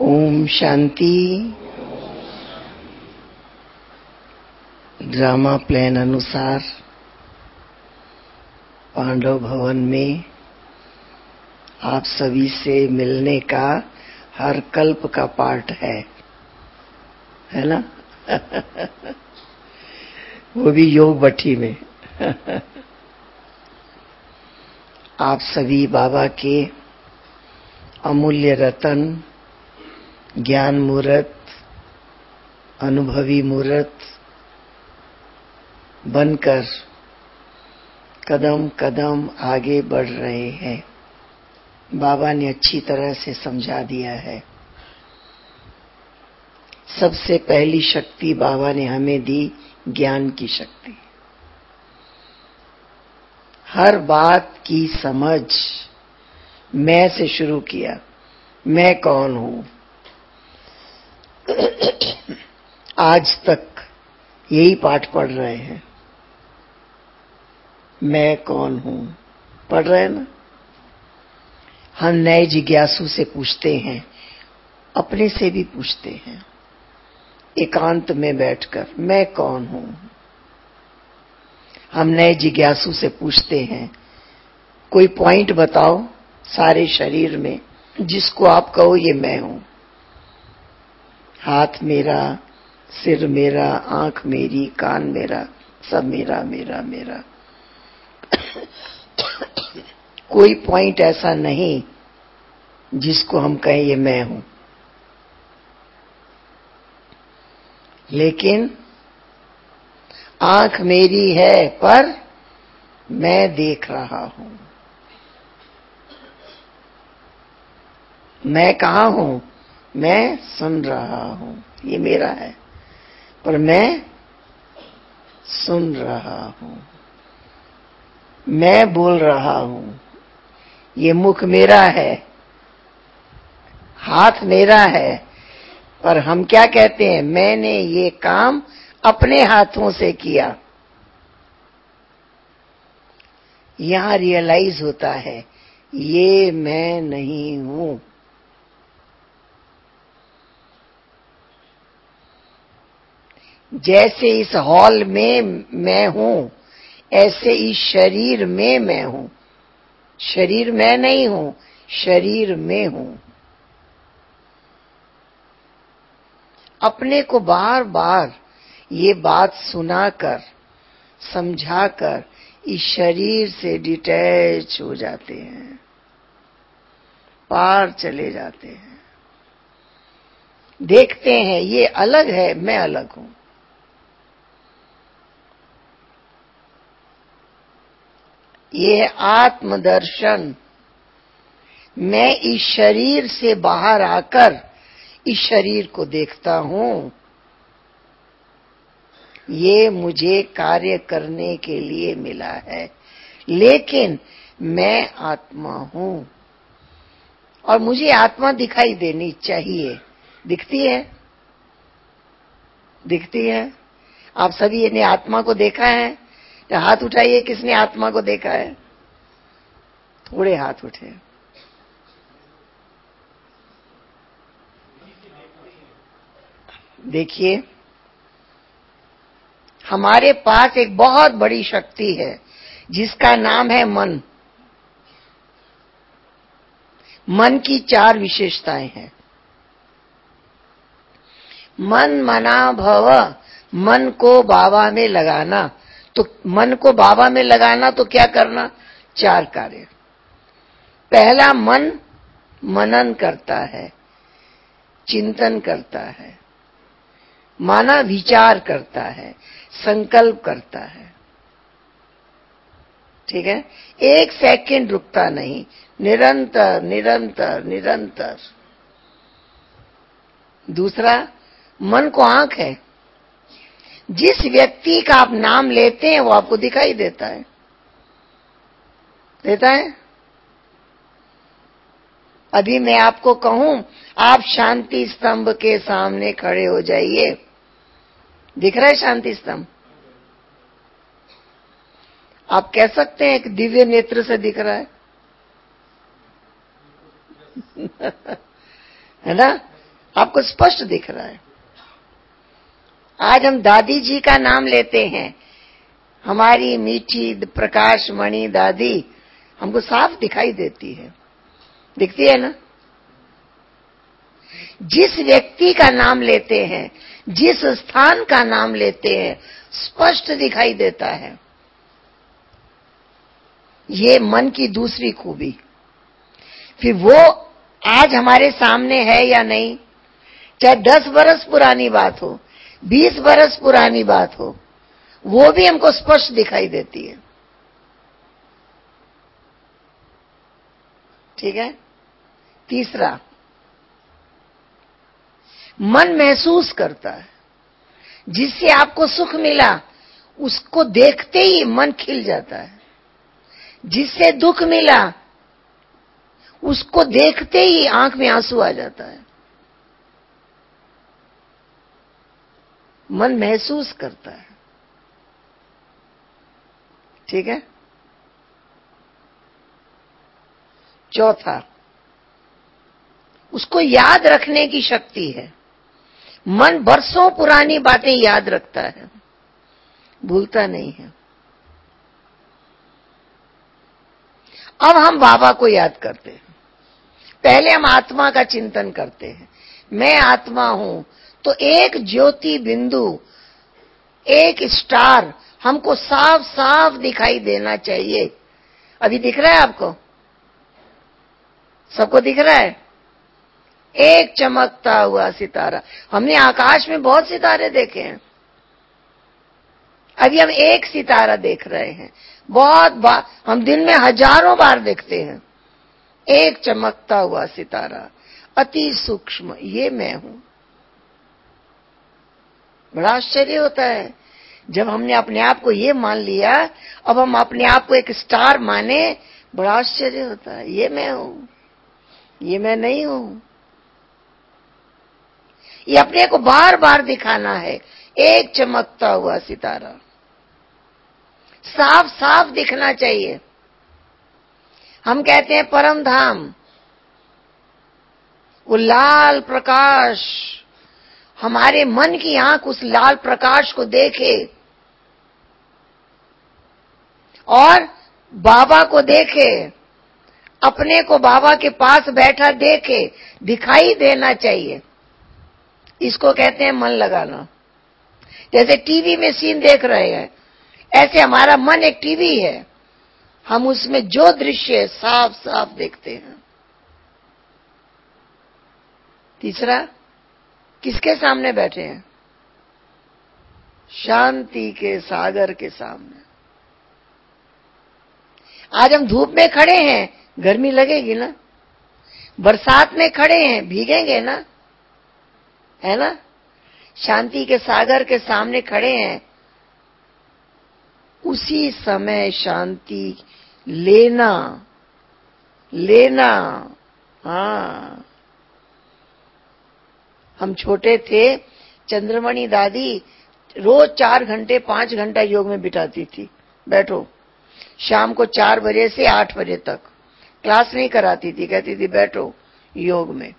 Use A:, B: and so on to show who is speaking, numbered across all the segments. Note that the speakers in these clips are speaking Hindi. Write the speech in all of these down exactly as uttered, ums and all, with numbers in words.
A: ओम शांति। ड्रामा प्लान अनुसार पांडव भवन में आप सभी से मिलने का हर कल्प का पार्ट है है ना। वो भी योग भट्टी में। आप सभी बाबा के अमूल्य रतन, ज्ञान मूर्त, अनुभवी मूर्त बनकर कदम कदम आगे बढ़ रहे हैं। बाबा ने अच्छी तरह से समझा दिया है। सबसे पहली शक्ति बाबा ने हमें दी, ज्ञान की शक्ति। हर बात की समझ मैं से शुरू किया। मैं कौन हूं? आज तक यही पाठ पढ़ रहे हैं। मैं कौन हूं पढ़ रहे हैं ना। हम नए जिज्ञासु से पूछते हैं, अपने से भी पूछते हैं एकांत में बैठकर, मैं कौन हूं। हम नए जिज्ञासु से पूछते हैं, कोई पॉइंट बताओ सारे शरीर में जिसको आप कहो ये मैं हूं। हाथ मेरा, सिर मेरा, आंख मेरी, कान मेरा, सब मेरा मेरा मेरा। कोई पॉइंट ऐसा नहीं जिसको हम कहें ये मैं हूं। लेकिन आंख मेरी है पर मैं देख रहा हूं। मैं कहां हूं? मैं सुन रहा हूं। ये मेरा है पर मैं सुन रहा हूं। मैं बोल रहा हूं। ये मुख मेरा है, हाथ मेरा है, पर हम क्या कहते हैं? मैंने ये काम अपने हाथों से किया। यहां रियलाइज होता है ये मैं नहीं हूं। जैसे इस हॉल में मैं हूं, ऐसे इस शरीर में मैं हूं। शरीर मैं नहीं हूं, शरीर में हूं। अपने को बार बार ये बात सुनाकर, समझाकर इस शरीर से डिटैच हो जाते हैं, पार चले जाते हैं। देखते हैं ये अलग है, मैं अलग हूं। ये आत्मदर्शन। मैं इस शरीर से बाहर आकर इस शरीर को देखता हूं। ये मुझे कार्य करने के लिए मिला है, लेकिन मैं आत्मा हूं और मुझे आत्मा दिखाई देनी चाहिए। दिखती है? दिखती है? आप सभी ने आत्मा को देखा है? तो हाथ उठाइए, किसने आत्मा को देखा है? थोड़े हाथ उठे। देखिए, हमारे पास एक बहुत बड़ी शक्ति है जिसका नाम है मन। मन की चार विशेषताएं हैं। मन मना भव। मन को बाबा में लगाना। तो मन को बाबा में लगाना तो क्या करना? चार कार्य। पहला, मन मनन करता है, चिंतन करता है, माना विचार करता है, संकल्प करता है। ठीक है? एक सेकंड रुकता नहीं, निरंतर निरंतर निरंतर। दूसरा, मन को आंख है। जिस व्यक्ति का आप नाम लेते हैं वो आपको दिखाई देता है। देता है? अभी मैं आपको कहूं, आप शांति स्तंभ के सामने खड़े हो जाइए। दिख रहा है शांति स्तंभ? आप कह सकते हैं कि दिव्य नेत्र से दिख रहा है। है ना? आपको स्पष्ट दिख रहा है। आज हम दादी जी का नाम लेते हैं, हमारी मीठी प्रकाश मणि दादी हमको साफ दिखाई देती है, दिखती है ना। जिस व्यक्ति का नाम लेते हैं, जिस स्थान का नाम लेते हैं, स्पष्ट दिखाई देता है। ये मन की दूसरी खूबी। फिर वो आज हमारे सामने है या नहीं, चाहे दस बरस पुरानी बात हो, बीस बरस पुरानी बात हो, वो भी हमको स्पष्ट दिखाई देती है। ठीक है। तीसरा, मन महसूस करता है। जिससे आपको सुख मिला उसको देखते ही मन खिल जाता है। जिससे दुख मिला उसको देखते ही आंख में आंसू आ जाता है। मन महसूस करता है। ठीक है। चौथा, उसको याद रखने की शक्ति है। मन बरसों पुरानी बातें याद रखता है, भूलता नहीं है। अब हम बाबा को याद करते हैं। पहले हम आत्मा का चिंतन करते हैं, मैं आत्मा हूं, तो एक ज्योति बिंदु, एक स्टार हमको साफ साफ दिखाई देना चाहिए। अभी दिख रहा है आपको? सबको दिख रहा है? एक चमकता हुआ सितारा। हमने आकाश में बहुत सितारे देखे हैं, अभी हम एक सितारा देख रहे हैं। बहुत बार, हम दिन में हजारों बार देखते हैं एक चमकता हुआ सितारा, अति सूक्ष्म, ये मैं हूं। बड़ा आश्चर्य होता है जब हमने अपने आप को ये मान लिया। अब हम अपने आप को एक स्टार माने, बड़ा आश्चर्य होता है। ये मैं हूं, ये मैं नहीं हूं। ये अपने को बार बार दिखाना है। एक चमकता हुआ सितारा साफ साफ दिखना चाहिए। हम कहते हैं परम धाम, वो लाल प्रकाश, हमारे मन की आंख उस लाल प्रकाश को देखे और बाबा को देखे, अपने को बाबा के पास बैठा देखे, दिखाई देना चाहिए। इसको कहते हैं मन लगाना। जैसे टीवी में सीन देख रहे हैं, ऐसे हमारा मन एक टीवी है, हम उसमें जो दृश्य साफ साफ देखते हैं। तीसरा, किसके सामने बैठे हैं? शांति के सागर के सामने। आज हम धूप में खड़े हैं, गर्मी लगेगी ना। बरसात में खड़े हैं, भीगेंगे ना, है ना। शांति के सागर के सामने खड़े हैं, उसी समय शांति लेना लेना। हाँ, हम छोटे थे, चंद्रमणि दादी रोज चार घंटे पांच घंटा योग में बिताती थी। बैठो, शाम को चार बजे से आठ बजे तक क्लास नहीं कराती थी, कहती थी बैठो योग में।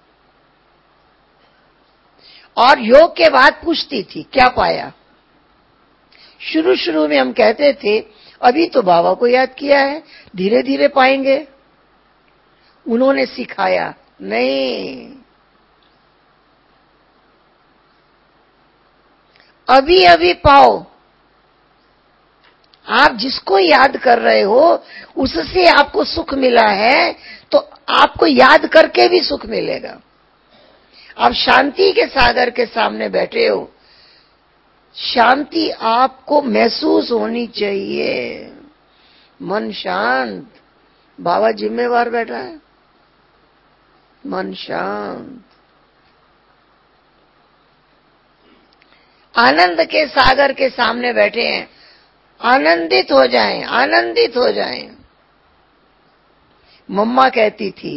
A: और योग के बाद पूछती थी क्या पाया। शुरू शुरू में हम कहते थे अभी तो बाबा को याद किया है, धीरे धीरे पाएंगे। उन्होंने सिखाया, नहीं, अभी अभी पाओ। आप जिसको याद कर रहे हो उससे आपको सुख मिला है, तो आपको याद करके भी सुख मिलेगा। आप शांति के सागर के सामने बैठे हो, शांति आपको महसूस होनी चाहिए। मन शांत, बाबा जिम्मेवार बैठा है, मन शांत। आनंद के सागर के सामने बैठे हैं, आनंदित हो जाएं, आनंदित हो जाएं। मम्मा कहती थी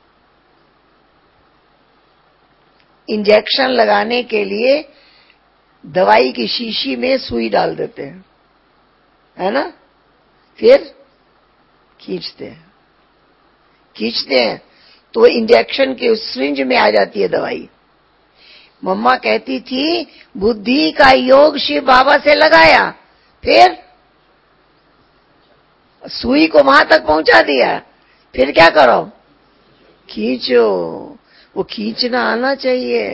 A: इंजेक्शन लगाने के लिए दवाई की शीशी में सुई डाल देते हैं, है ना, फिर खींचते हैं खींचते हैं तो इंजेक्शन के उस सिरिंज में आ जाती है दवाई, मम्मा कहती थी बुद्धि का योग शिव बाबा से लगाया, फिर सुई को वहां तक पहुंचा दिया, फिर क्या करो, खींचो। वो खींचना आना चाहिए।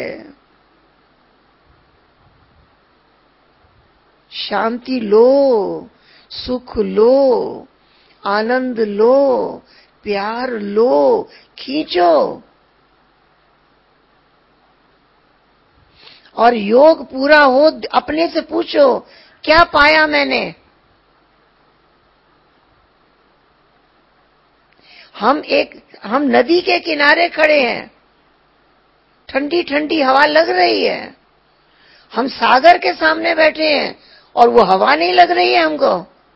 A: शांति लो, सुख लो, आनंद लो, प्यार लो, खींचो। और योग पूरा हो, अपने से पूछो क्या पाया मैंने। हम एक हम नदी के किनारे खड़े हैं, ठंडी ठंडी हवा लग रही है। हम सागर के सामने बैठे हैं और वो हवा नहीं लग रही है हमको।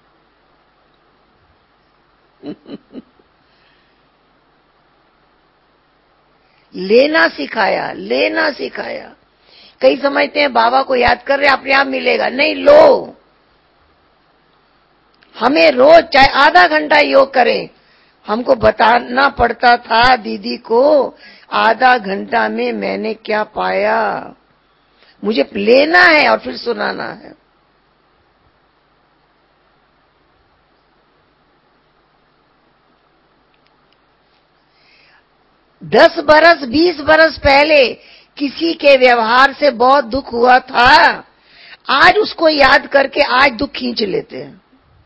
A: लेना सिखाया, लेना सिखाया। कई समझते हैं बाबा को याद कर रहे अपने आप मिलेगा, नहीं, लो। हमें रोज चाहे आधा घंटा योग करें। हमको बताना पड़ता था दीदी को आधा घंटा में मैंने क्या पाया, मुझे लेना है और फिर सुनाना है। दस बरस बीस बरस पहले किसी के व्यवहार से बहुत दुख हुआ था, आज उसको याद करके आज दुख खींच लेते हैं।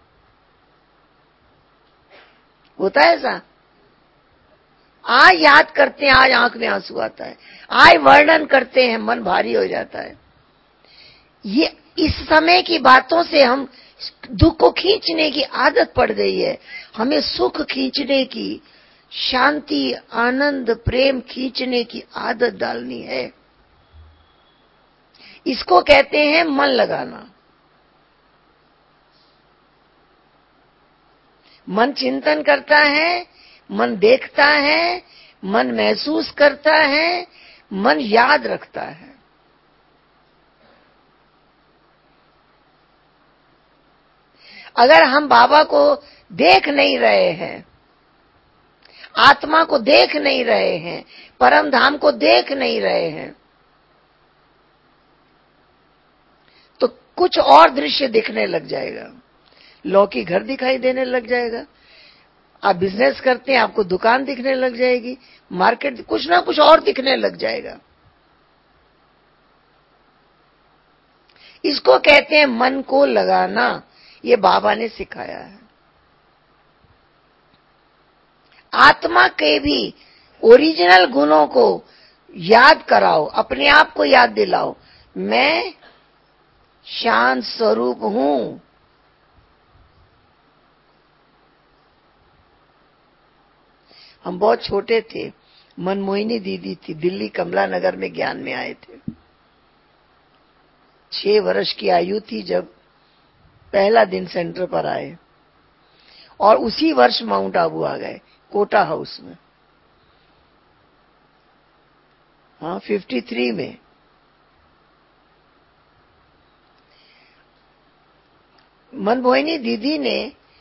A: होता है ऐसा? आज याद करते हैं, आज आंख में आंसू आता है, आज वर्णन करते हैं, मन भारी हो जाता है। ये इस समय की बातों से हम दुख को खींचने की आदत पड़ गई है। हमें सुख खींचने की, शांति, आनंद, प्रेम खींचने की आदत डालनी है। इसको कहते हैं मन लगाना। मन चिंतन करता है, मन देखता है, मन महसूस करता है, मन याद रखता है। अगर हम बाबा को देख नहीं रहे हैं, आत्मा को देख नहीं रहे हैं, परम धाम को देख नहीं रहे हैं, तो कुछ और दृश्य दिखने लग जाएगा। लौकी घर दिखाई देने लग जाएगा। आप बिजनेस करते हैं, आपको दुकान दिखने लग जाएगी, मार्केट, कुछ ना कुछ और दिखने लग जाएगा। इसको कहते हैं मन को लगाना। ये बाबा ने सिखाया है। आत्मा के भी ओरिजिनल गुणों को याद कराओ, अपने आप को याद दिलाओ। मैं शांत स्वरूप हूं। हम बहुत छोटे थे, मनमोहिनी दीदी थी, दिल्ली कमला नगर में ज्ञान में आए थे। छह वर्ष की आयु थी जब पहला दिन सेंटर पर आए, और उसी वर्ष माउंट आबू आ गए, कोटा हाउस में। हाँ, तिरेपन में। मनमोहिनी दीदी ने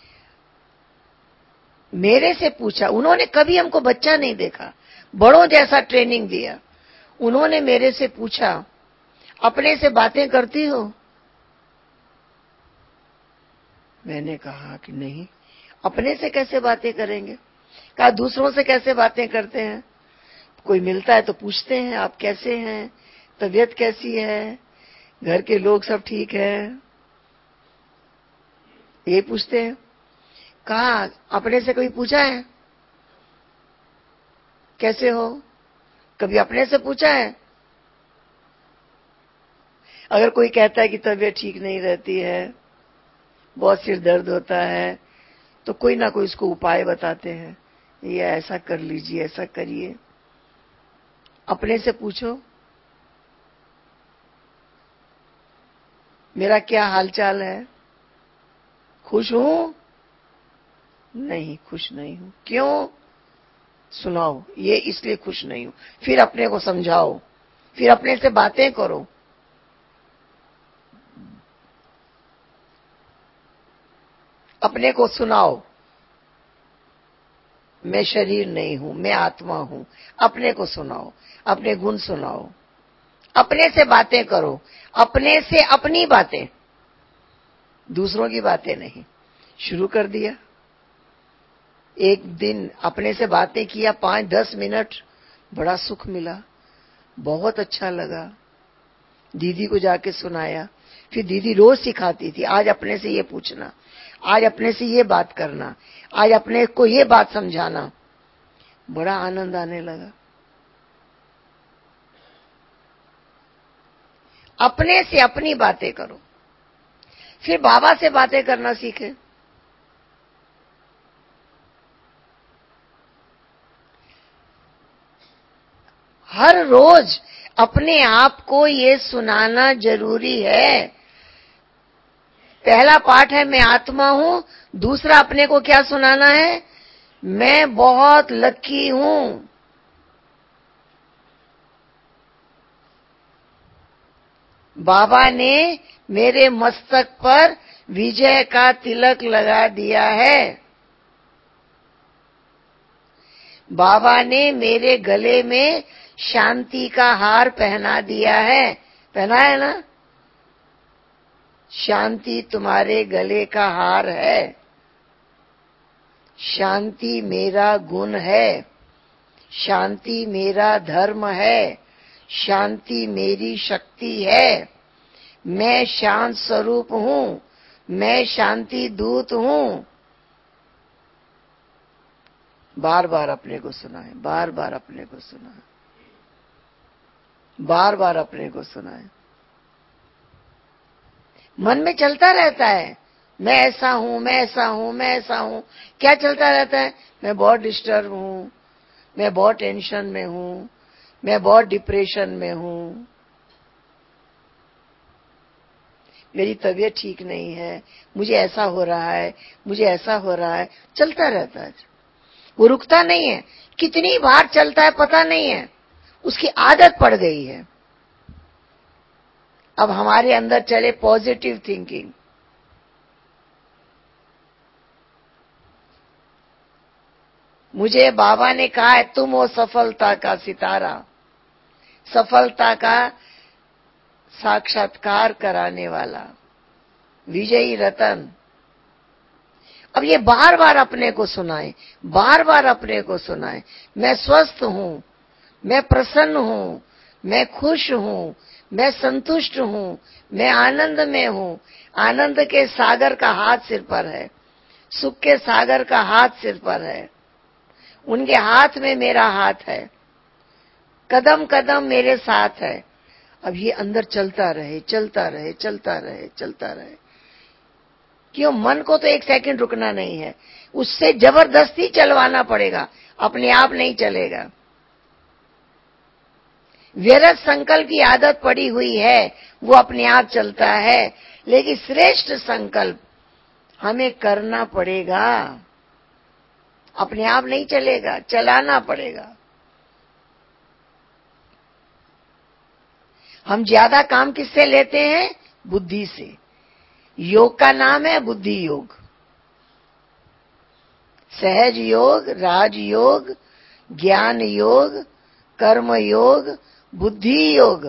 A: मेरे से पूछा, उन्होंने कभी हमको बच्चा नहीं देखा, बड़ों जैसा ट्रेनिंग दिया। उन्होंने मेरे से पूछा, अपने से बातें करती हो? मैंने कहा कि नहीं। अपने से कैसे बातें करेंगे? कहा दूसरों से कैसे बातें करते हैं? कोई मिलता है तो पूछते हैं, आप कैसे हैं, तबीयत कैसी है, घर के लोग सब ठीक है, ये पूछते हैं। कहा अपने से कभी पूछा है कैसे हो? कभी अपने से पूछा है? अगर कोई कहता है कि तबीयत ठीक नहीं रहती है, बहुत सिर दर्द होता है, तो कोई ना कोई उसको उपाय बताते हैं, ये ऐसा कर लीजिए, ऐसा करिए। अपने से पूछो, मेरा क्या हालचाल है, खुश हूं? नहीं, खुश नहीं हूं। क्यों? सुनाओ, ये इसलिए खुश नहीं हूं। फिर अपने को समझाओ, फिर अपने से बातें करो। अपने को सुनाओ, मैं शरीर नहीं हूं, मैं आत्मा हूं। अपने को सुनाओ, अपने गुण सुनाओ, अपने से बातें करो, अपने से अपनी बातें, दूसरों की बातें नहीं। शुरू कर दिया। एक दिन अपने से बातें किया, पांच दस मिनट, बड़ा सुख मिला, बहुत अच्छा लगा। दीदी को जाके सुनाया, फिर दीदी रोज सिखाती थी, आज अपने से ये पूछना, आज अपने से ये बात करना, आज अपने को ये बात समझाना। बड़ा आनंद आने लगा। अपने से अपनी बातें करो, फिर बाबा से बातें करना सीखे। हर रोज अपने आप को ये सुनाना जरूरी है। पहला पाठ है मैं आत्मा हूं, दूसरा अपने को क्या सुनाना है, मैं बहुत लकी हूं। बाबा ने मेरे मस्तक पर विजय का तिलक लगा दिया है। बाबा ने मेरे गले में शांति का हार पहना दिया है। पहना है ना? शांति तुम्हारे गले का हार है। शांति मेरा गुण है, शांति मेरा धर्म है, शांति मेरी शक्ति है। मैं शांत स्वरूप हूं, मैं शांति दूत हूं। बार बार अपने को सुनाए, बार बार अपने को सुनाए, बार बार अपने को सुनाए। मन में चलता रहता है, मैं ऐसा हूं, मैं ऐसा हूं, मैं ऐसा हूं। क्या चलता रहता है? मैं बहुत डिस्टर्ब हूं, मैं बहुत टेंशन में हूं, मैं बहुत डिप्रेशन में हूं, मेरी तबीयत ठीक नहीं है, मुझे ऐसा हो रहा है, मुझे ऐसा हो रहा है। चलता रहता है, वो रुकता नहीं है। कितनी बार चलता है पता नहीं है, उसकी आदत पड़ गई है। अब हमारे अंदर चले पॉजिटिव थिंकिंग। मुझे बाबा ने कहा है तुम हो सफलता का सितारा, सफलता का साक्षात्कार कराने वाला, विजयी रतन। अब ये बार बार अपने को सुनाए, बार बार अपने को सुनाए। मैं स्वस्थ हूं, मैं प्रसन्न हूं, मैं खुश हूं, मैं संतुष्ट हूं, मैं आनंद में हूं। आनंद के सागर का हाथ सिर पर है, सुख के सागर का हाथ सिर पर है, उनके हाथ में मेरा हाथ है, कदम कदम मेरे साथ है। अब ये अंदर चलता रहे, चलता रहे, चलता रहे, चलता रहे। क्यों? मन को तो एक सेकंड रुकना नहीं है, उससे जबरदस्ती चलवाना पड़ेगा, अपने आप नहीं चलेगा। व्यर्थ संकल्प की आदत पड़ी हुई है, वो अपने आप चलता है। लेकिन श्रेष्ठ संकल्प हमें करना पड़ेगा, अपने आप नहीं चलेगा, चलाना पड़ेगा। हम ज्यादा काम किससे लेते हैं? बुद्धि से। योग का नाम है बुद्धि योग, सहज योग, राज योग, ज्ञान योग, कर्म योग, बुद्धि योग।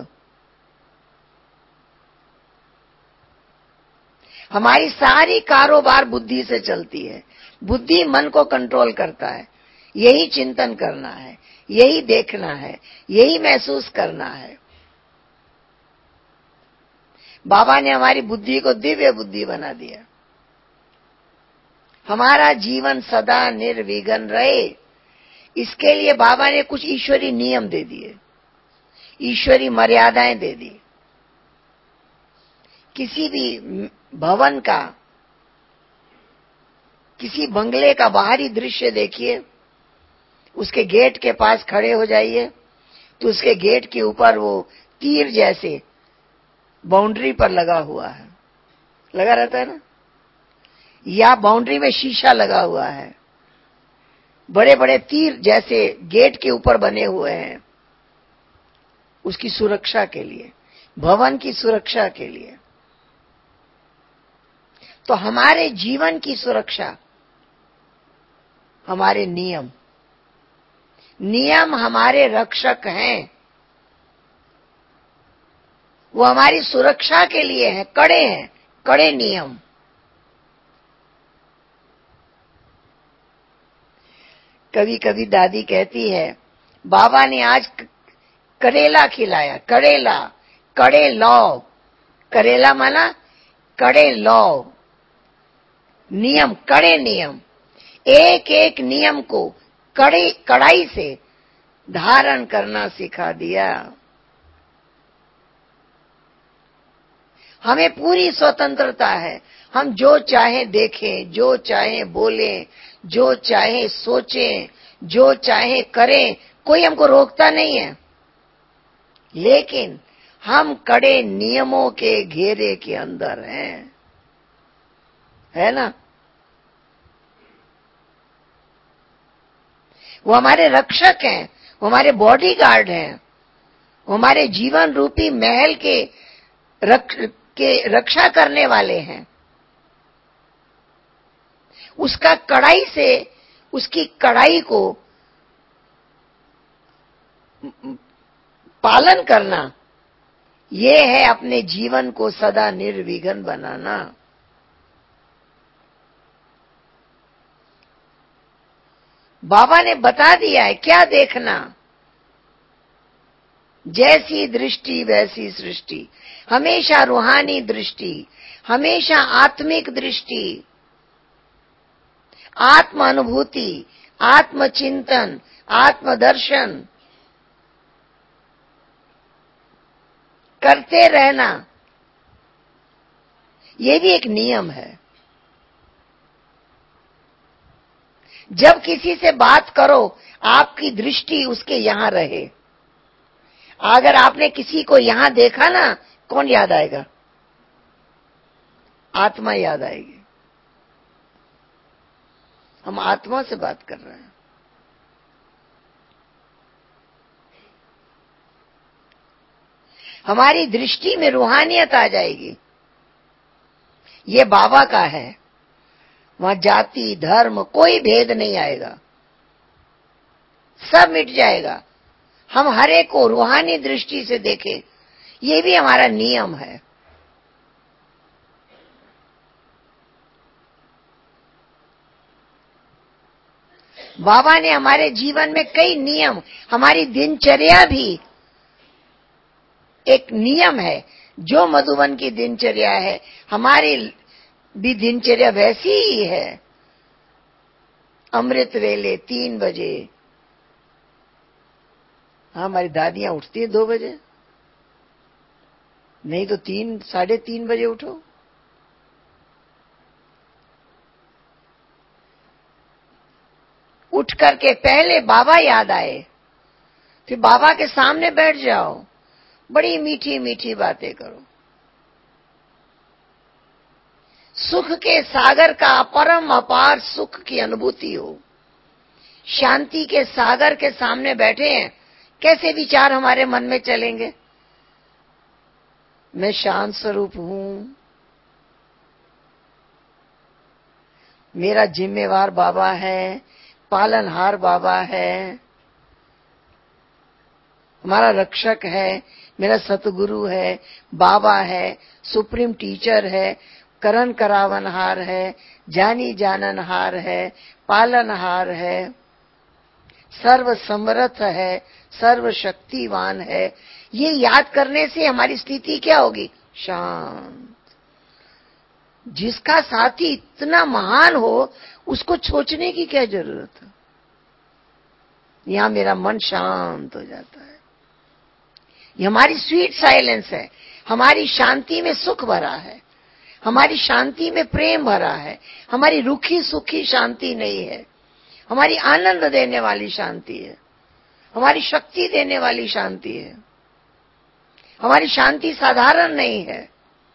A: हमारी सारी कारोबार बुद्धि से चलती है। बुद्धि मन को कंट्रोल करता है। यही चिंतन करना है, यही देखना है, यही महसूस करना है। बाबा ने हमारी बुद्धि को दिव्य बुद्धि बना दिया। हमारा जीवन सदा निर्विघ्न रहे, इसके लिए बाबा ने कुछ ईश्वरी नियम दे दिए, ईश्वरी मर्यादाएं दे दी। किसी भी भवन का, किसी बंगले का बाहरी दृश्य देखिए, उसके गेट के पास खड़े हो जाइए तो उसके गेट के ऊपर वो तीर जैसे बाउंड्री पर लगा हुआ है, लगा रहता है ना, या बाउंड्री में शीशा लगा हुआ है, बड़े बड़े तीर जैसे गेट के ऊपर बने हुए हैं, उसकी सुरक्षा के लिए, भवन की सुरक्षा के लिए। तो हमारे जीवन की सुरक्षा हमारे नियम, नियम हमारे रक्षक हैं। वो हमारी सुरक्षा के लिए है, कड़े हैं, कड़े नियम। कभी कभी दादी कहती है, बाबा ने आज करेला खिलाया, करेला, कड़े लौ, करेला माना कड़े लौ, नियम, कड़े नियम। एक एक नियम को कड़ी कड़ाई से धारण करना सिखा दिया। हमें पूरी स्वतंत्रता है, हम जो चाहे देखें, जो चाहे बोलें, जो चाहे सोचें, जो चाहे करें, कोई हमको रोकता नहीं है। लेकिन हम कड़े नियमों के घेरे के अंदर हैं, है ना। वो हमारे रक्षक हैं, वो हमारे बॉडीगार्ड हैं, वो हमारे जीवन रूपी महल के रक्ष के रक्षा करने वाले हैं। उसका कड़ाई से, उसकी कड़ाई को पालन करना, ये है अपने जीवन को सदा निर्विघ्न बनाना। बाबा ने बता दिया है क्या देखना, जैसी दृष्टि वैसी सृष्टि, हमेशा रूहानी दृष्टि, हमेशा आत्मिक दृष्टि, आत्म अनुभूति, आत्मचिंतन, आत्मदर्शन करते रहना, ये भी एक नियम है। जब किसी से बात करो, आपकी दृष्टि उसके यहां रहे। अगर आपने किसी को यहां देखा ना, कौन याद आएगा? आत्मा याद आएगी। हम आत्मा से बात कर रहे हैं। हमारी दृष्टि में रूहानियत आ जाएगी। ये बाबा का है, वहां जाति धर्म कोई भेद नहीं आएगा, सब मिट जाएगा। हम हर एक को रूहानी दृष्टि से देखें, ये भी हमारा नियम है। बाबा ने हमारे जीवन में कई नियम, हमारी दिनचर्या भी एक नियम है। जो मधुबन की दिनचर्या है, हमारी भी दिनचर्या वैसी ही है। अमृत वेले तीन बजे, हाँ हमारी दादियां उठती है दो बजे, नहीं तो तीन साढ़े तीन बजे उठो। उठ करके पहले बाबा याद आए, फिर बाबा के सामने बैठ जाओ, बड़ी मीठी मीठी बातें करो। सुख के सागर का परम अपार सुख की अनुभूति हो। शांति के सागर के सामने बैठे हैं, कैसे विचार हमारे मन में चलेंगे? मैं शांत स्वरूप हूं, मेरा जिम्मेवार बाबा है, पालनहार बाबा है, हमारा रक्षक है, मेरा सतगुरु है, बाबा है, सुप्रीम टीचर है, करण करावनहार है, जानी जाननहार है, पालनहार है, सर्व समर्थ है, सर्व शक्तिवान है। ये याद करने से हमारी स्थिति क्या होगी? शांत। जिसका साथी इतना महान हो, उसको सोचने की क्या जरूरत है? यहां मेरा मन शांत हो जाता है। ये हमारी स्वीट साइलेंस है, हमारी शांति में सुख भरा है, हमारी शांति में प्रेम भरा है, हमारी रूखी सुखी शांति नहीं है, हमारी आनंद देने वाली शांति है, हमारी शक्ति देने वाली शांति है। हमारी शांति साधारण नहीं है।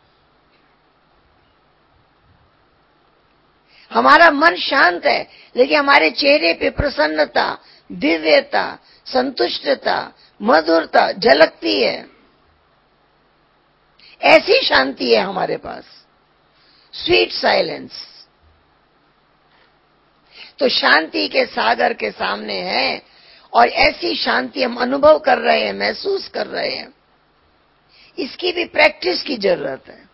A: हमारा मन शांत है, लेकिन हमारे चेहरे पे प्रसन्नता, दिव्यता, संतुष्टता, मधुरता झलकती है। ऐसी शांति है हमारे पास, स्वीट साइलेंस। तो शांति के सागर के सामने है, और ऐसी शांति हम अनुभव कर रहे हैं, महसूस कर रहे हैं। इसकी भी प्रैक्टिस की जरूरत है।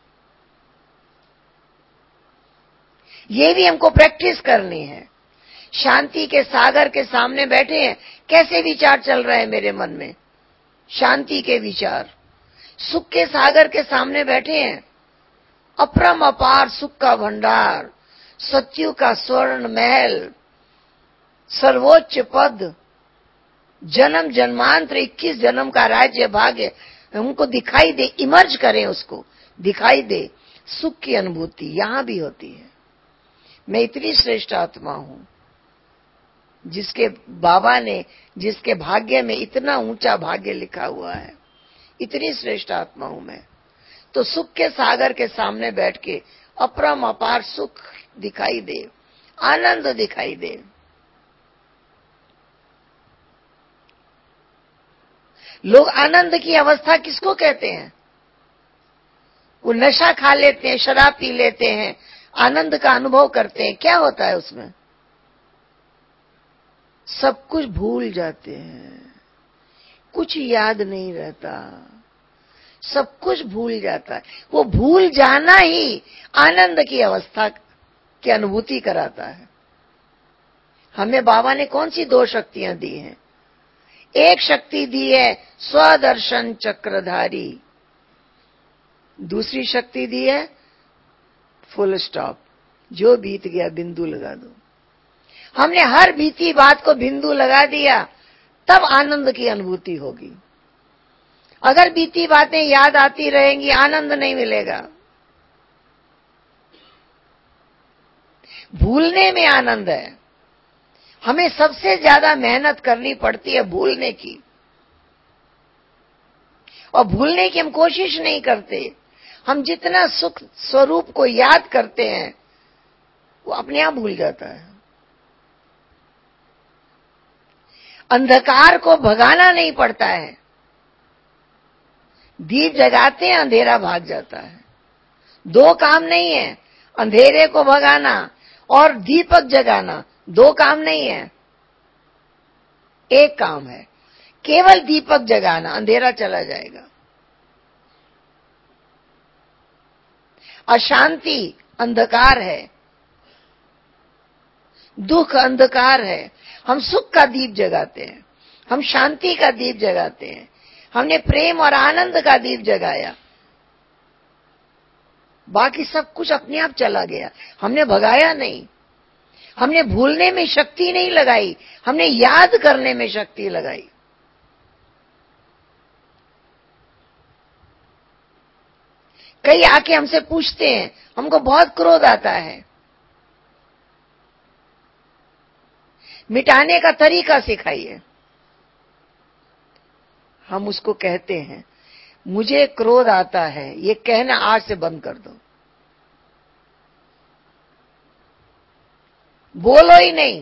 A: ये भी हमको प्रैक्टिस करनी है। शांति के सागर के सामने बैठे हैं, कैसे विचार चल रहे हैं मेरे मन में? शांति के विचार। सुख के सागर के सामने बैठे हैं, अपरम अपार सुख का भंडार, सत्यु का स्वर्ण महल, सर्वोच्च पद, जन्म जन्मांतर इक्कीस जन्म का राज्य भाग्य हमको दिखाई दे, इमर्ज करें, उसको दिखाई दे। सुख की अनुभूति यहां भी होती है। मैं इतनी श्रेष्ठ आत्मा हूं जिसके बाबा ने, जिसके भाग्य में इतना ऊंचा भाग्य लिखा हुआ है, इतनी श्रेष्ठ आत्मा हूं मैं। तो सुख के सागर के सामने बैठ के अपरम अपार सुख दिखाई दे, आनंद दिखाई दे। लोग आनंद की अवस्था किसको कहते हैं? वो नशा खा लेते हैं, शराब पी लेते हैं, आनंद का अनुभव करते हैं। क्या होता है उसमें? सब कुछ भूल जाते हैं, कुछ याद नहीं रहता, सब कुछ भूल जाता है। वो भूल जाना ही आनंद की अवस्था की अनुभूति कराता है। हमें बाबा ने कौन सी दो शक्तियां दी हैं? एक शक्ति दी है स्वदर्शन चक्रधारी, दूसरी शक्ति दी है फुल स्टॉप, जो बीत गया बिंदु लगा दो। हमने हर बीती बात को बिंदु लगा दिया, तब आनंद की अनुभूति होगी। अगर बीती बातें याद आती रहेंगी, आनंद नहीं मिलेगा। भूलने में आनंद है। हमें सबसे ज्यादा मेहनत करनी पड़ती है भूलने की, और भूलने की हम कोशिश नहीं करते। हम जितना सुख स्वरूप को याद करते हैं, वो अपने आप भूल जाता है। अंधकार को भगाना नहीं पड़ता है, दीप जगाते हैं, अंधेरा भाग जाता है। दो काम नहीं है, अंधेरे को भगाना और दीपक जगाना, दो काम नहीं है, एक काम है। केवल दीपक जगाना, अंधेरा चला जाएगा। अशांति अंधकार है, दुख अंधकार है। हम सुख का दीप जगाते हैं, हम शांति का दीप जगाते हैं। हमने प्रेम और आनंद का दीप जगाया, बाकी सब कुछ अपने आप चला गया। हमने भगाया नहीं, हमने भूलने में शक्ति नहीं लगाई, हमने याद करने में शक्ति लगाई। कई आके हमसे पूछते हैं, हमको बहुत क्रोध आता है, मिटाने का तरीका सिखाइए। हम उसको कहते हैं, मुझे क्रोध आता है, ये कहना आज से बंद कर दो, बोलो ही नहीं,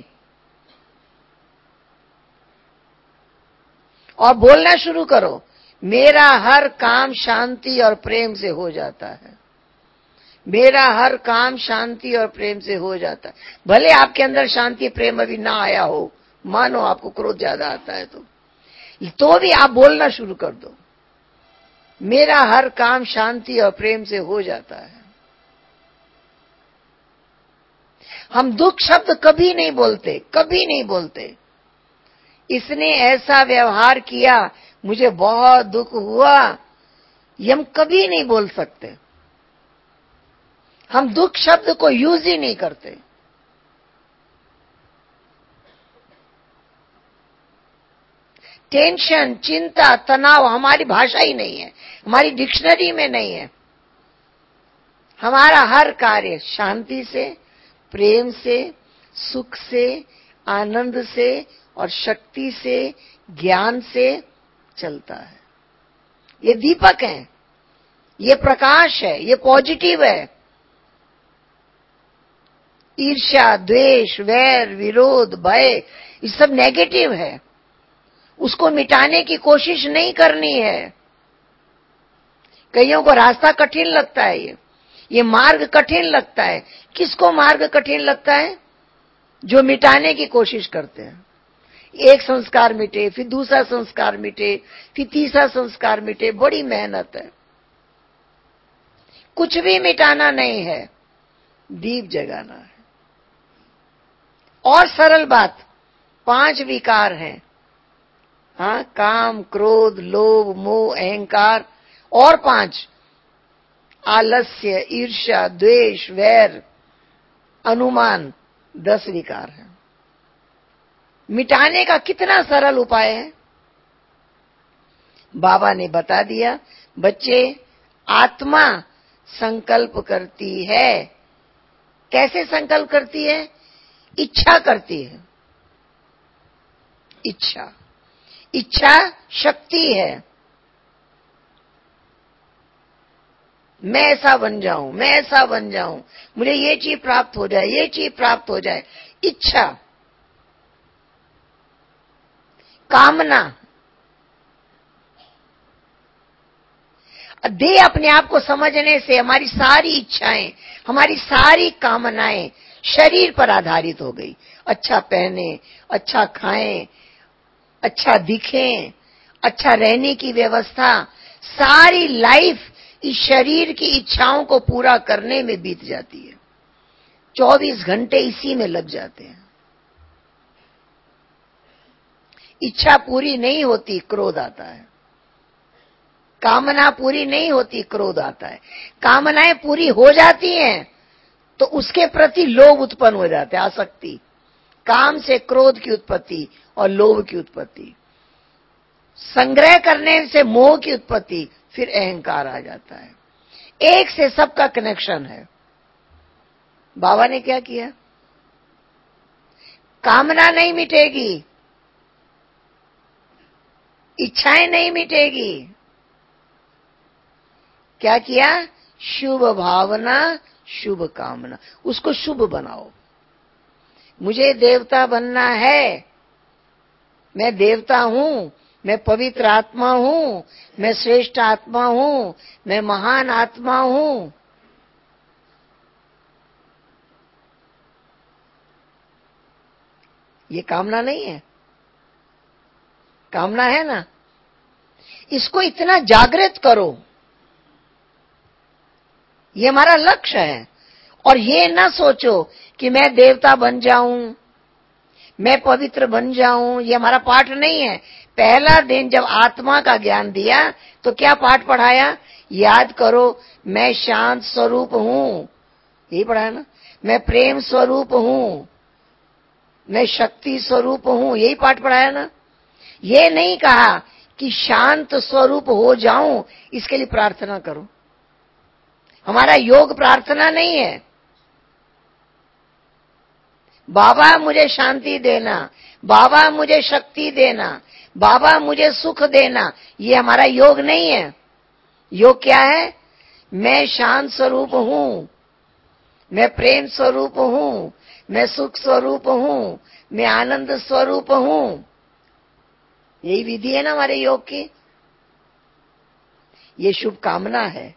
A: और बोलना शुरू करो, मेरा हर काम शांति और प्रेम से हो जाता है, मेरा हर काम शांति और प्रेम से हो जाता है। भले आपके अंदर शांति प्रेम अभी ना आया हो, मानो आपको क्रोध ज्यादा आता है तो तो भी आप बोलना शुरू कर दो, मेरा हर काम शांति और प्रेम से हो जाता है। हम दुख शब्द कभी नहीं बोलते, कभी नहीं बोलते। इसने ऐसा व्यवहार किया, मुझे बहुत दुख हुआ, ये हम कभी नहीं बोल सकते। हम दुख शब्द को यूज ही नहीं करते। टेंशन, चिंता, तनाव हमारी भाषा ही नहीं है, हमारी डिक्शनरी में नहीं है। हमारा हर कार्य शांति से, प्रेम से, सुख से, आनंद से और शक्ति से, ज्ञान से चलता है। ये दीपक है, ये प्रकाश है, ये पॉजिटिव है। ईर्ष्या, द्वेष, वैर, विरोध, भय, ये सब नेगेटिव है। उसको मिटाने की कोशिश नहीं करनी है। कईयों को रास्ता कठिन लगता है, ये ये मार्ग कठिन लगता है। किसको मार्ग कठिन लगता है? जो मिटाने की कोशिश करते हैं। एक संस्कार मिटे, फिर दूसरा संस्कार मिटे, फिर तीसरा संस्कार मिटे, बड़ी मेहनत है। कुछ भी मिटाना नहीं है, दीप जगाना है। और सरल बात, पांच विकार हैं, हाँ, काम, क्रोध, लोभ, मोह, अहंकार, और पांच, आलस्य, ईर्ष्या, द्वेष, वैर, अनुमान, दस विकार हैं। मिटाने का कितना सरल उपाय है, बाबा ने बता दिया। बच्चे, आत्मा संकल्प करती है। कैसे संकल्प करती है? इच्छा करती है। इच्छा इच्छा शक्ति है। मैं ऐसा बन जाऊं, मैं ऐसा बन जाऊं, मुझे ये चीज प्राप्त हो जाए, ये चीज प्राप्त हो जाए। इच्छा, कामना, देह अपने आप को समझने से हमारी सारी इच्छाएं, हमारी सारी कामनाएं शरीर पर आधारित हो गई। अच्छा पहने, अच्छा खाएं, अच्छा दिखें, अच्छा रहने की व्यवस्था, सारी लाइफ इस शरीर की इच्छाओं को पूरा करने में बीत जाती है। चौबीस घंटे इसी में लग जाते हैं। इच्छा पूरी नहीं होती, क्रोध आता है। कामना पूरी नहीं होती, क्रोध आता है। कामनाएं पूरी हो जाती हैं तो उसके प्रति लोभ उत्पन्न हो जाता है, आसक्ति। काम से क्रोध की उत्पत्ति और लोभ की उत्पत्ति, संग्रह करने से मोह की उत्पत्ति, फिर अहंकार आ जाता है। एक से सबका कनेक्शन है। बाबा ने क्या किया? कामना नहीं मिटेगी, इच्छाएं नहीं मिटेगी। क्या किया? शुभ भावना, शुभ कामना, उसको शुभ बनाओ। मुझे देवता बनना है, मैं देवता हूं, मैं पवित्र आत्मा हूं, मैं श्रेष्ठ आत्मा हूं, मैं महान आत्मा हूं। ये कामना नहीं है? कामना है ना? इसको इतना जागृत करो, ये हमारा लक्ष्य है। और ये ना सोचो कि मैं देवता बन जाऊं, मैं पवित्र बन जाऊं, ये हमारा पाठ नहीं है। पहला दिन जब आत्मा का ज्ञान दिया तो क्या पाठ पढ़ाया? याद करो, मैं शांत स्वरूप हूं, यही पढ़ाया ना। मैं प्रेम स्वरूप हूं, मैं शक्ति स्वरूप हूं, यही पाठ पढ़ाया ना। ये नहीं कहा कि शांत स्वरूप हो जाऊं, इसके लिए प्रार्थना करो। हमारा योग प्रार्थना नहीं है, बाबा मुझे शांति देना, बाबा मुझे शक्ति देना, बाबा मुझे सुख देना, ये हमारा योग नहीं है। योग क्या है? मैं शांत स्वरूप हूं, मैं प्रेम स्वरूप हूं, मैं सुख स्वरूप हूं, मैं आनंद स्वरूप हूं। यही विधि है ना हमारे योग की। ये शुभ कामना है,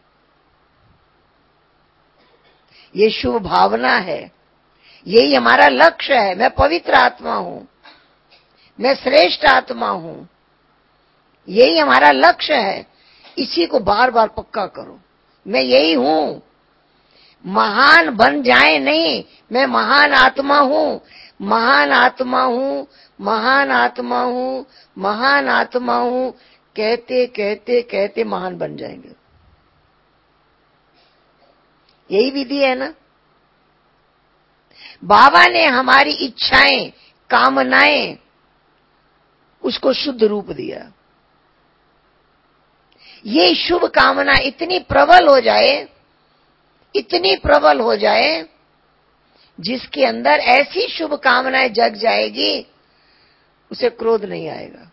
A: ये शुभ भावना है, यही हमारा लक्ष्य है। मैं पवित्र आत्मा हूं, मैं श्रेष्ठ आत्मा हूं, यही हमारा लक्ष्य है। इसी को बार बार पक्का करो, मैं यही हूं। महान बन जाए नहीं, मैं महान आत्मा हूं, महान आत्मा हूं, महान आत्मा हूं, महान आत्मा हूं, कहते कहते कहते महान बन जाएंगे। यही विधि है ना। बाबा ने हमारी इच्छाएं, कामनाएं, उसको शुद्ध रूप दिया। ये शुभ कामना इतनी प्रबल हो जाए, इतनी प्रबल हो जाए, जिसके अंदर ऐसी शुभ कामनाएं जग जाएगी, उसे क्रोध नहीं आएगा।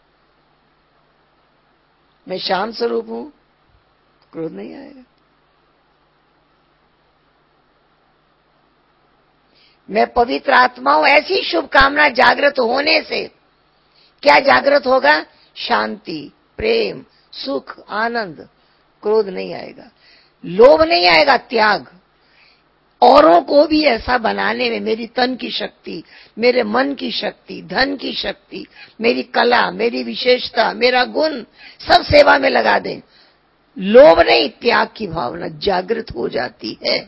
A: मैं शांत स्वरूप हूं, क्रोध नहीं आएगा। मैं पवित्र आत्मा हूं, ऐसी शुभ कामना जागृत होने से क्या जागृत होगा? शांति, प्रेम, सुख, आनंद, क्रोध नहीं आएगा, लोभ नहीं आएगा, त्याग। औरों को भी ऐसा बनाने में मेरी तन की शक्ति, मेरे मन की शक्ति, धन की शक्ति, मेरी कला, मेरी विशेषता, मेरा गुण, सब सेवा में लगा दें। लोभ नहीं, त्याग की भावना जागृत हो जाती है।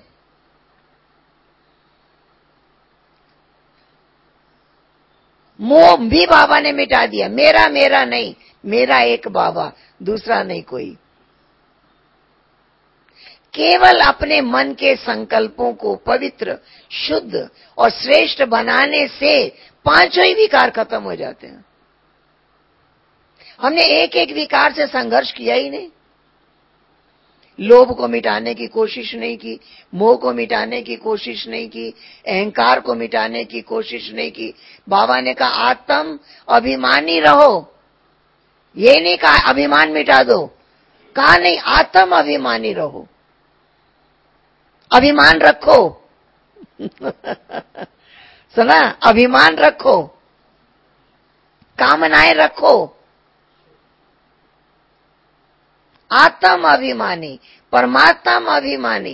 A: मोह भी बाबा ने मिटा दिया। मेरा मेरा नहीं, मेरा एक बाबा, दूसरा नहीं कोई। केवल अपने मन के संकल्पों को पवित्र, शुद्ध और श्रेष्ठ बनाने से पांचों ही विकार खत्म हो जाते हैं। हमने एक एक विकार से संघर्ष किया ही नहीं। लोभ को मिटाने की कोशिश नहीं की, मोह को मिटाने की कोशिश नहीं की, अहंकार को मिटाने की कोशिश नहीं की। बाबा ने कहा आत्म अभिमानी रहो, ये नहीं कहा अभिमान मिटा दो, कहा नहीं आत्म अभिमानी रहो, अभिमान रखो। सुना, अभिमान रखो, कामनाएं रखो, आत्म अभिमानी, परमात्मा अभिमानी।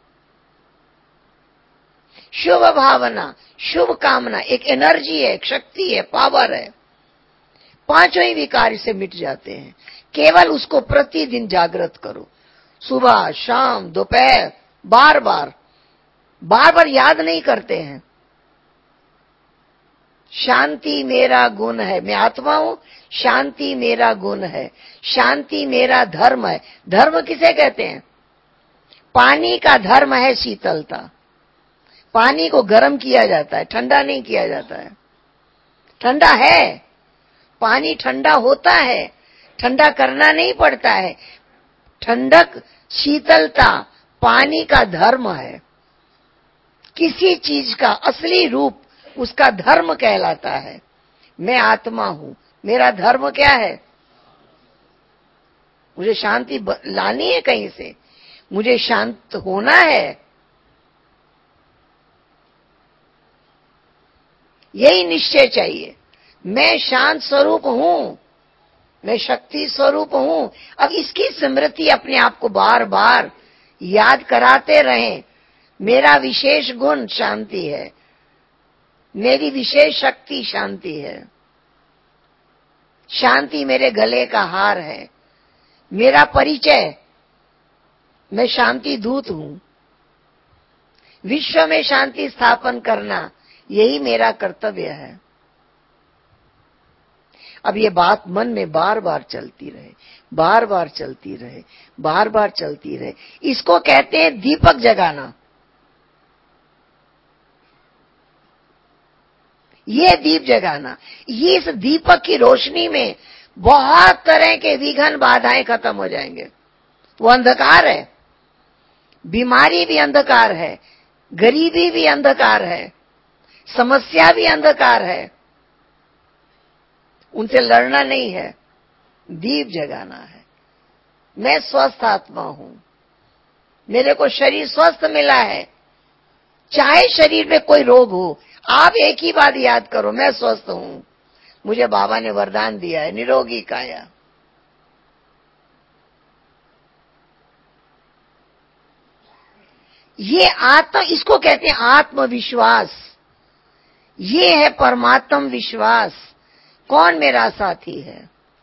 A: शुभ भावना, शुभ कामना एक एनर्जी है, एक शक्ति है, पावर है। पांचों ही विकार से मिट जाते हैं। केवल उसको प्रतिदिन जागृत करो, सुबह शाम दोपहर, बार बार बार बार याद नहीं करते हैं। शांति मेरा गुण है, मैं आत्मा हूं, शांति मेरा गुण है, शांति मेरा धर्म है। धर्म किसे कहते हैं? पानी का धर्म है शीतलता। पानी को गर्म किया जाता है, ठंडा नहीं किया जाता है। ठंडा है, पानी ठंडा होता है, ठंडा करना नहीं पड़ता है। ठंडक, शीतलता पानी का धर्म है। किसी चीज का असली रूप उसका धर्म कहलाता है। मैं आत्मा हूं, मेरा धर्म क्या है? मुझे शांति लानी है कहीं से, मुझे शांत होना है। यही निश्चय चाहिए। मैं शांत स्वरूप हूं, मैं शक्ति स्वरूप हूं। अब इसकी स्मृति अपने आप को बार बार याद कराते रहें। मेरा विशेष गुण शांति है, मेरी विशेष शक्ति शांति है, शांति मेरे गले का हार है, मेरा परिचय मैं शांति दूत हूं। विश्व में शांति स्थापन करना यही मेरा कर्तव्य है। अब ये बात मन में बार बार चलती रहे, बार बार चलती रहे, बार बार चलती रहे। इसको कहते हैं दीपक जगाना। ये दीप जगाना, ये इस दीपक की रोशनी में बहुत तरह के विघ्न बाधाएं खत्म हो जाएंगे। वो अंधकार है, बीमारी भी अंधकार है, गरीबी भी अंधकार है, समस्या भी अंधकार है। उनसे लड़ना नहीं है, दीप जगाना है। मैं स्वस्थ आत्मा हूं, मेरे को शरीर स्वस्थ मिला है। चाहे शरीर में कोई रोग हो, आप एक ही बात याद करो, मैं स्वस्थ हूं, मुझे बाबा ने वरदान दिया है निरोगी काया। ये आत्मा, इसको कहते हैं आत्मविश्वास। ये है परमात्म विश्वास। कौन मेरा साथी है?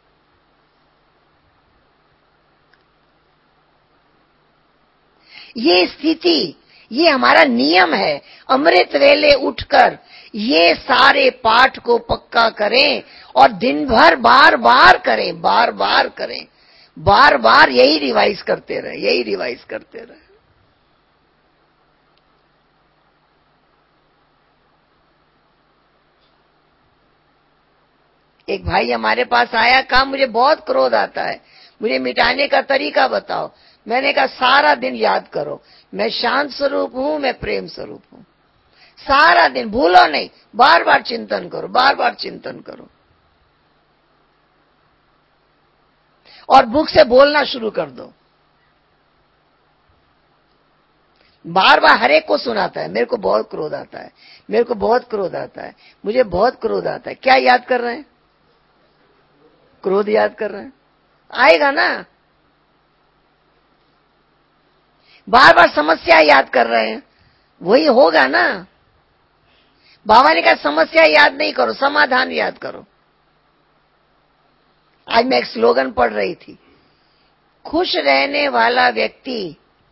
A: ये स्थिति, ये हमारा नियम है। अमृत वेले उठकर ये सारे पाठ को पक्का करें और दिन भर बार बार करें, बार बार करें, बार बार यही रिवाइज करते रहे, यही रिवाइज करते रहे। एक भाई हमारे पास आया, कहा मुझे बहुत क्रोध आता है, मुझे मिटाने का तरीका बताओ। मैंने कहा सारा दिन याद करो, मैं शांत स्वरूप हूं, मैं प्रेम स्वरूप हूं। सारा दिन भूलो नहीं, बार बार चिंतन करो, बार बार चिंतन करो। और मुख से बोलना शुरू कर दो। बार बार हर एक को सुनाता है, मेरे को बहुत क्रोध आता है, मेरे को बहुत क्रोध आता है, मुझे बहुत क्रोध आता है। क्या याद कर रहे हैं? क्रोध याद कर रहे हैं। आएगा ना। बार बार समस्या याद कर रहे हैं, वही होगा ना। बाबा ने कहा समस्या याद नहीं करो, समाधान याद करो। आज मैं एक स्लोगन पढ़ रही थी, खुश रहने वाला व्यक्ति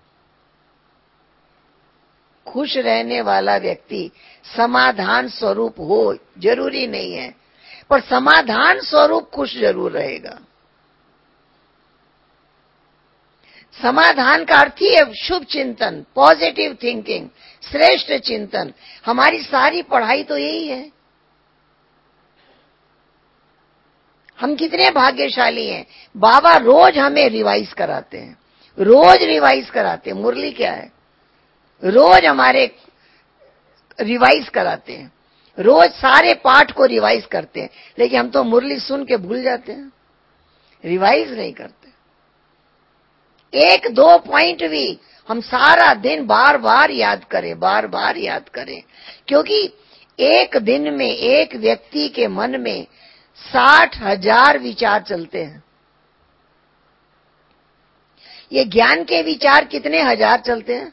A: खुश रहने वाला व्यक्ति समाधान स्वरूप हो, जरूरी नहीं है, पर समाधान स्वरूप खुश जरूर रहेगा। समाधान का अर्थ ही है शुभ चिंतन, पॉजिटिव थिंकिंग, श्रेष्ठ चिंतन। हमारी सारी पढ़ाई तो यही है। हम कितने भाग्यशाली हैं, बाबा रोज हमें रिवाइज कराते हैं, रोज रिवाइज कराते हैं। मुरली क्या है, रोज हमारे रिवाइज कराते हैं, रोज सारे पाठ को रिवाइज करते हैं। लेकिन हम तो मुरली सुन के भूल जाते हैं, रिवाइज नहीं करते। एक दो पॉइंट भी हम सारा दिन बार बार याद करें, बार बार याद करें, क्योंकि एक दिन में एक व्यक्ति के मन में साठ हजार विचार चलते हैं। ये ज्ञान के विचार कितने हजार चलते हैं?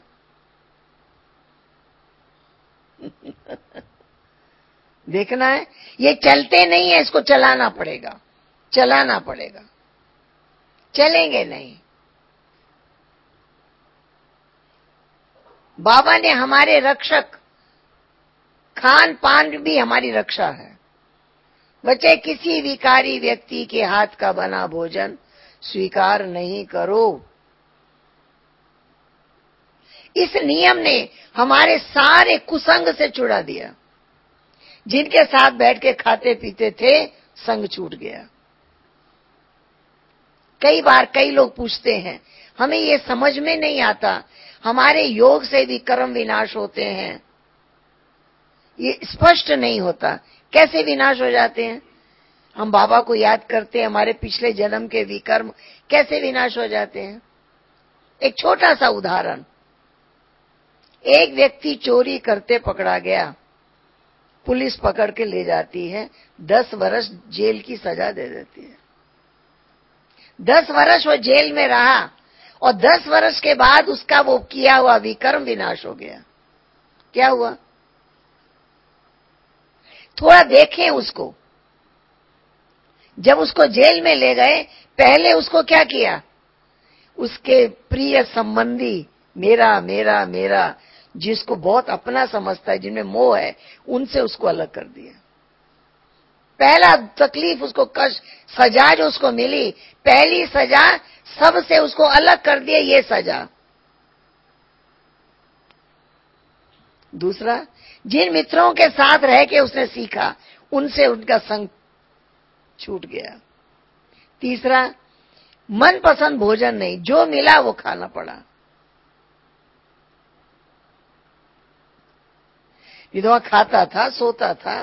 A: देखना है, ये चलते नहीं है, इसको चलाना पड़ेगा, चलाना पड़ेगा, चलेंगे नहीं। बाबा ने हमारे रक्षक, खान पान भी हमारी रक्षा है। बच्चे, किसी विकारी व्यक्ति के हाथ का बना भोजन स्वीकार नहीं करो। इस नियम ने हमारे सारे कुसंग से छुड़ा दिया। जिनके साथ बैठ के खाते पीते थे, संग छूट गया। कई बार कई लोग पूछते हैं, हमें ये समझ में नहीं आता, हमारे योग से भी कर्म विनाश होते हैं, ये स्पष्ट नहीं होता, कैसे विनाश हो जाते हैं? हम बाबा को याद करते हैं, हमारे पिछले जन्म के विकर्म कैसे विनाश हो जाते हैं। एक छोटा सा उदाहरण, एक व्यक्ति चोरी करते पकड़ा गया, पुलिस पकड़ के ले जाती है, दस वर्ष जेल की सजा दे देती है। दस वर्ष वो जेल में रहा और दस वर्ष के बाद उसका वो किया हुआ विकर्म विनाश हो गया। क्या हुआ? थोड़ा देखें उसको। जब उसको जेल में ले गए, पहले उसको क्या किया? उसके प्रिय संबंधी, मेरा मेरा मेरा, जिसको बहुत अपना समझता है, जिनमें मोह है, उनसे उसको अलग कर दिया। पहला तकलीफ उसको, कष्ट, सजा जो उसको मिली, पहली सजा सबसे उसको अलग कर दिया, ये सजा। दूसरा, जिन मित्रों के साथ रह के उसने सीखा, उनसे उनका संग छूट गया। तीसरा, मनपसंद भोजन नहीं, जो मिला वो खाना पड़ा। विधवा खाता था, सोता था।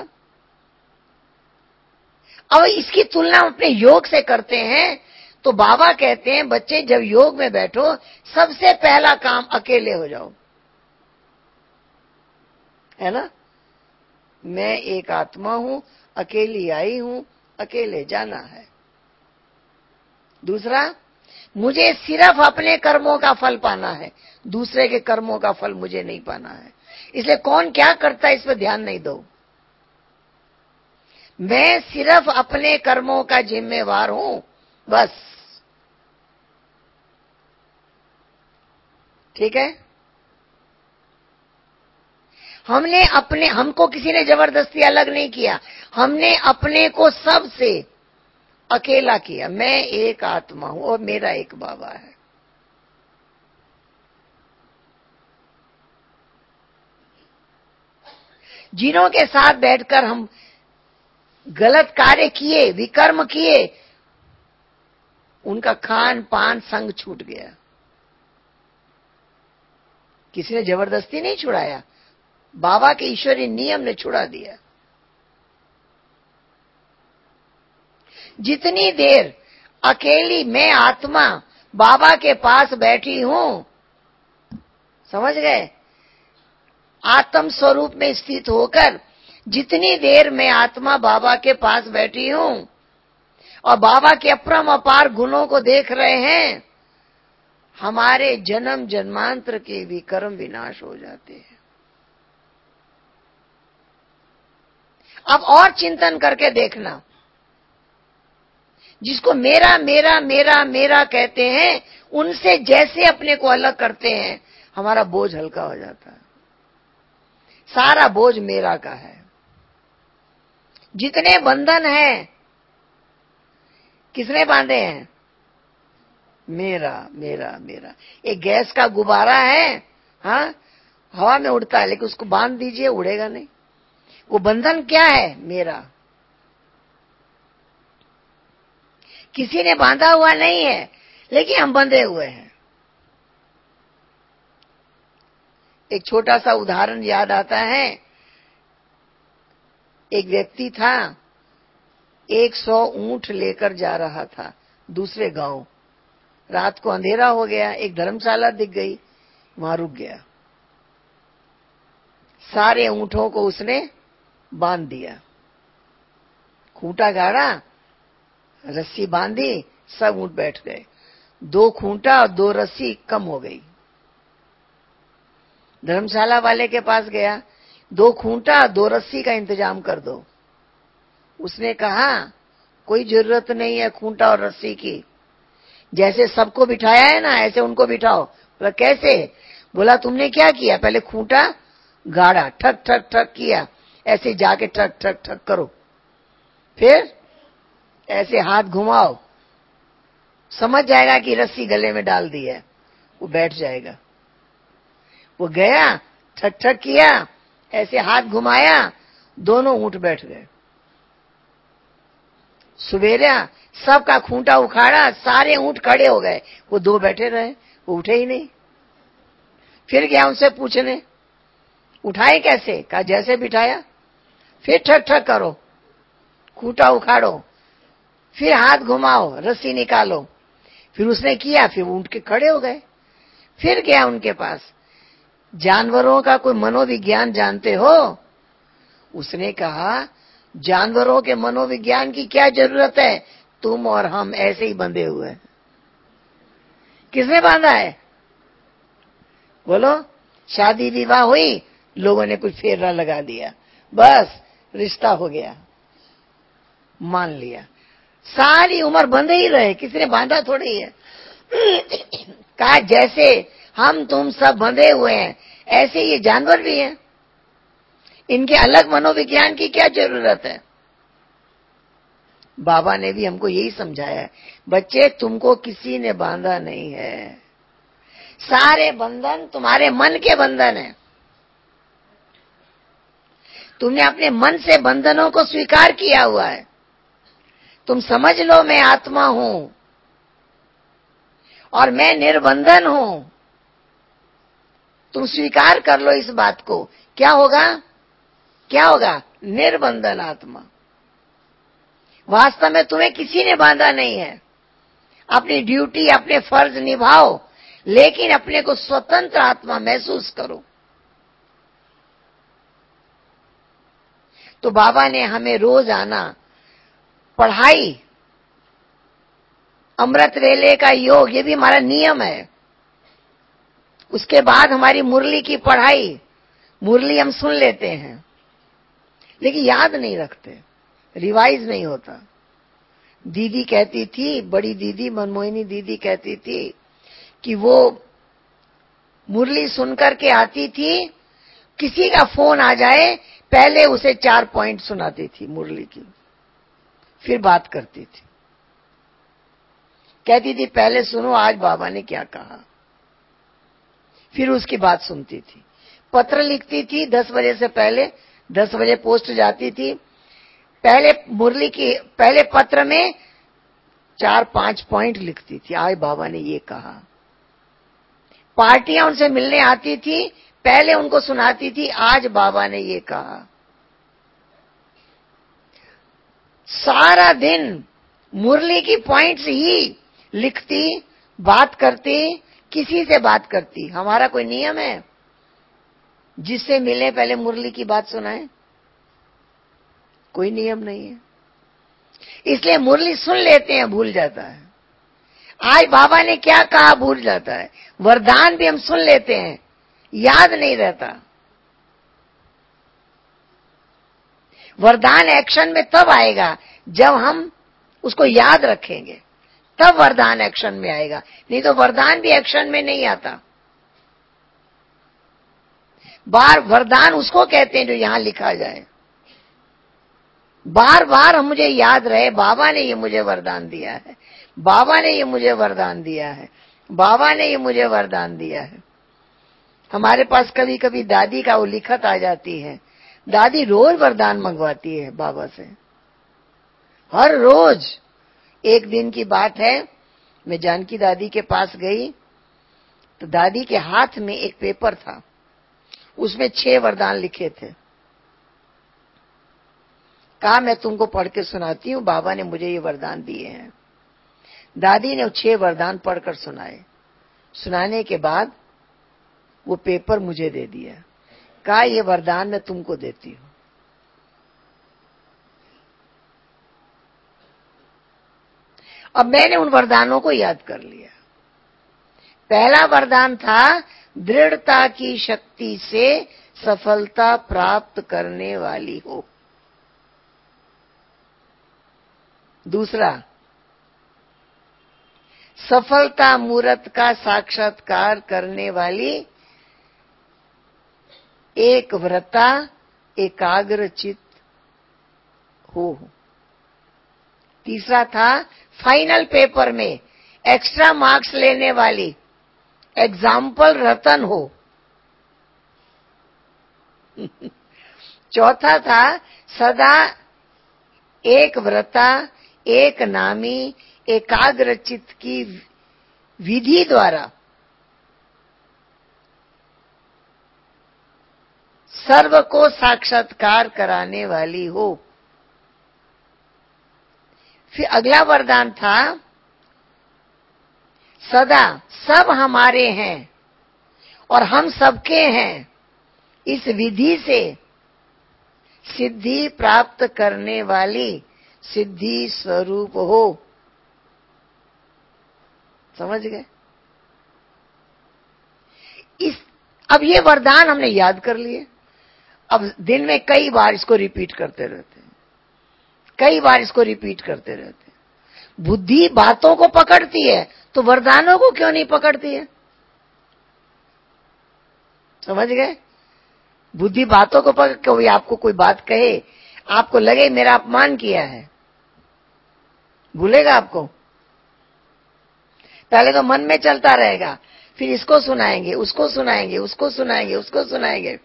A: अब इसकी तुलना अपने योग से करते हैं, तो बाबा कहते हैं, बच्चे जब योग में बैठो, सबसे पहला काम अकेले हो जाओ, है ना? मैं एक आत्मा हूं, अकेली आई हूं, अकेले जाना है। दूसरा, मुझे सिर्फ अपने कर्मों का फल पाना है, दूसरे के कर्मों का फल मुझे नहीं पाना है। इसलिए कौन क्या करता है इस पर ध्यान नहीं दो। मैं सिर्फ अपने कर्मों का जिम्मेवार हूं, बस। ठीक है? हमने अपने, हमको किसी ने जबरदस्ती अलग नहीं किया, हमने अपने को सबसे अकेला किया। मैं एक आत्मा हूं और मेरा एक बाबा है। जिनों के साथ बैठकर हम गलत कार्य किए, विकर्म किए, उनका खान पान संग छूट गया। किसी ने जबरदस्ती नहीं छुड़ाया, बाबा के ईश्वरीय नियम ने छुड़ा दिया। जितनी देर अकेली मैं आत्मा बाबा के पास बैठी हूं, समझ गए? आत्म स्वरूप में स्थित होकर जितनी देर मैं आत्मा बाबा के पास बैठी हूं और बाबा के अपरम अपार गुणों को देख रहे हैं, हमारे जन्म जन्मांतर के विकर्म विनाश हो जाते हैं। अब और चिंतन करके देखना, जिसको मेरा मेरा मेरा मेरा कहते हैं, उनसे जैसे अपने को अलग करते हैं, हमारा बोझ हल्का हो जाता है। सारा बोझ मेरा का है। जितने बंधन हैं किसने बांधे हैं? मेरा मेरा मेरा। एक गैस का गुब्बारा है, हाँ, हवा में उड़ता है, लेकिन उसको बांध दीजिए, उड़ेगा नहीं। वो बंधन क्या है? मेरा। किसी ने बांधा हुआ नहीं है, लेकिन हम बंधे हुए हैं। एक छोटा सा उदाहरण याद आता है। एक व्यक्ति था, एक सौ ऊंट लेकर जा रहा था दूसरे गांव। रात को अंधेरा हो गया, एक धर्मशाला दिख गई, वहां रुक गया। सारे ऊंटों को उसने बांध दिया, खूंटा गाड़ा, रस्सी बांधी, सब ऊंट बैठ गए। दो खूंटा और दो रस्सी कम हो गई। धर्मशाला वाले के पास गया, दो खूंटा दो रस्सी का इंतजाम कर दो। उसने कहा कोई जरूरत नहीं है खूंटा और रस्सी की, जैसे सबको बिठाया है ना ऐसे उनको बिठाओ। बोला कैसे? बोला तुमने क्या किया, पहले खूंटा गाड़ा, ठक ठक ठक किया, ऐसे जाके ठक ठक ठक करो, फिर ऐसे हाथ घुमाओ, समझ जाएगा कि रस्सी गले में डाल दी है, वो बैठ जाएगा। वो गया, ठक ठक किया, ऐसे हाथ घुमाया, दोनों ऊंट बैठ गए। सुबेरा सबका खूंटा उखाड़ा, सारे ऊंट खड़े हो गए, वो दो बैठे रहे, वो उठे ही नहीं। फिर गया उनसे पूछने, उठाए कैसे? कहा जैसे बिठाया। फिर ठक ठक करो, खूंटा उखाड़ो, फिर हाथ घुमाओ, रस्सी निकालो। फिर उसने किया, फिर ऊंट के खड़े हो गए। फिर गया उनके पास, जानवरों का कोई मनोविज्ञान जानते हो? उसने कहा जानवरों के मनोविज्ञान की क्या जरूरत है, तुम और हम ऐसे ही बंधे हुए हैं। किसने बांधा है? बोलो। शादी विवाह हुई, लोगों ने कुछ फेरा लगा दिया, बस रिश्ता हो गया, मान लिया, सारी उम्र बंधे ही रहे, किसी ने बांधा थोड़ी है। कहा जैसे हम तुम सब बंधे हुए हैं, ऐसे ये जानवर भी हैं, इनके अलग मनोविज्ञान की क्या जरूरत है? बाबा ने भी हमको यही समझाया है, बच्चे तुमको किसी ने बांधा नहीं है, सारे बंधन तुम्हारे मन के बंधन हैं। तुमने अपने मन से बंधनों को स्वीकार किया हुआ है। तुम समझ लो मैं आत्मा हूं और मैं निर्बंधन हूं, तुम स्वीकार कर लो इस बात को। क्या होगा? क्या होगा? निर्बंधन आत्मा। वास्तव में तुम्हें किसी ने बांधा नहीं है। अपनी ड्यूटी, अपने फर्ज निभाओ, लेकिन अपने को स्वतंत्र आत्मा महसूस करो। तो बाबा ने हमें रोज आना, पढ़ाई, अमृत वेले का योग, ये भी हमारा नियम है। उसके बाद हमारी मुरली की पढ़ाई, मुरली हम सुन लेते हैं लेकिन याद नहीं रखते, रिवाइज नहीं होता। दीदी कहती थी, बड़ी दीदी मनमोहिनी दीदी कहती थी कि वो मुरली सुनकर के आती थी, किसी का फोन आ जाए पहले उसे चार पॉइंट सुनाती थी मुरली की, फिर बात करती थी। कहती थी पहले सुनो आज बाबा ने क्या कहा, फिर उसकी बात सुनती थी। पत्र लिखती थी दस बजे से पहले, दस बजे पोस्ट जाती थी, पहले मुरली की पहले पत्र में चार पांच पॉइंट लिखती थी, आज बाबा ने ये कहा। पार्टियां उनसे मिलने आती थी, पहले उनको सुनाती थी आज बाबा ने ये कहा। सारा दिन मुरली की पॉइंट्स ही लिखती, बात करती, किसी से बात करती। हमारा कोई नियम है जिससे मिले पहले मुरली की बात सुनाए? कोई नियम नहीं है। इसलिए मुरली सुन लेते हैं, भूल जाता है। आज बाबा ने क्या कहा भूल जाता है। वरदान भी हम सुन लेते हैं, याद नहीं रहता। वरदान एक्शन में तब आएगा जब हम उसको याद रखेंगे, तब वरदान एक्शन में आएगा, नहीं तो वरदान भी एक्शन में नहीं आता। बार वरदान उसको कहते हैं जो यहां लिखा जाए, बार बार हम मुझे याद रहे बाबा ने ये मुझे वरदान दिया है, बाबा ने ये मुझे वरदान दिया है, बाबा ने ये मुझे वरदान दिया है। हमारे पास कभी कभी दादी का वो लिखत आ जाती है, दादी रोज वरदान मंगवाती है बाबा से, हर रोज। एक दिन की बात है, मैं जानकी दादी के पास गई तो दादी के हाथ में एक पेपर था, उसमें छह वरदान लिखे थे। कहा मैं तुमको पढ़ के सुनाती हूँ, बाबा ने मुझे ये वरदान दिए हैं। दादी ने छह वरदान पढ़कर सुनाए। सुनाने के बाद वो पेपर मुझे दे दिया, कहा ये वरदान मैं तुमको देती हूँ। अब मैंने उन वरदानों को याद कर लिया। पहला वरदान था दृढ़ता की शक्ति से सफलता प्राप्त करने वाली हो। दूसरा, सफलता मूर्त का साक्षात्कार करने वाली एक व्रता एकाग्र चित्त हो। तीसरा था फाइनल पेपर में एक्स्ट्रा मार्क्स लेने वाली एग्जाम्पल रतन हो। चौथा था सदा एक व्रता एक नामी एकाग्र चित्त की विधि द्वारा सर्व को साक्षात्कार कराने वाली हो। फिर अगला वरदान था सदा सब हमारे हैं और हम सबके हैं, इस विधि से सिद्धि प्राप्त करने वाली सिद्धि स्वरूप हो। समझ गए? इस अब ये वरदान हमने याद कर लिए। अब दिन में कई बार इसको रिपीट करते रहते हैं, कई बार इसको रिपीट करते रहते हैं। बुद्धि बातों को पकड़ती है तो वरदानों को क्यों नहीं पकड़ती है? समझ गए? बुद्धि बातों को पकड़, कोई आपको कोई बात कहे, आपको लगे मेरा अपमान किया है, भूलेगा आपको? पहले तो मन में चलता रहेगा, फिर इसको सुनाएंगे, उसको सुनाएंगे, उसको सुनाएंगे, उसको सुनाएंगे,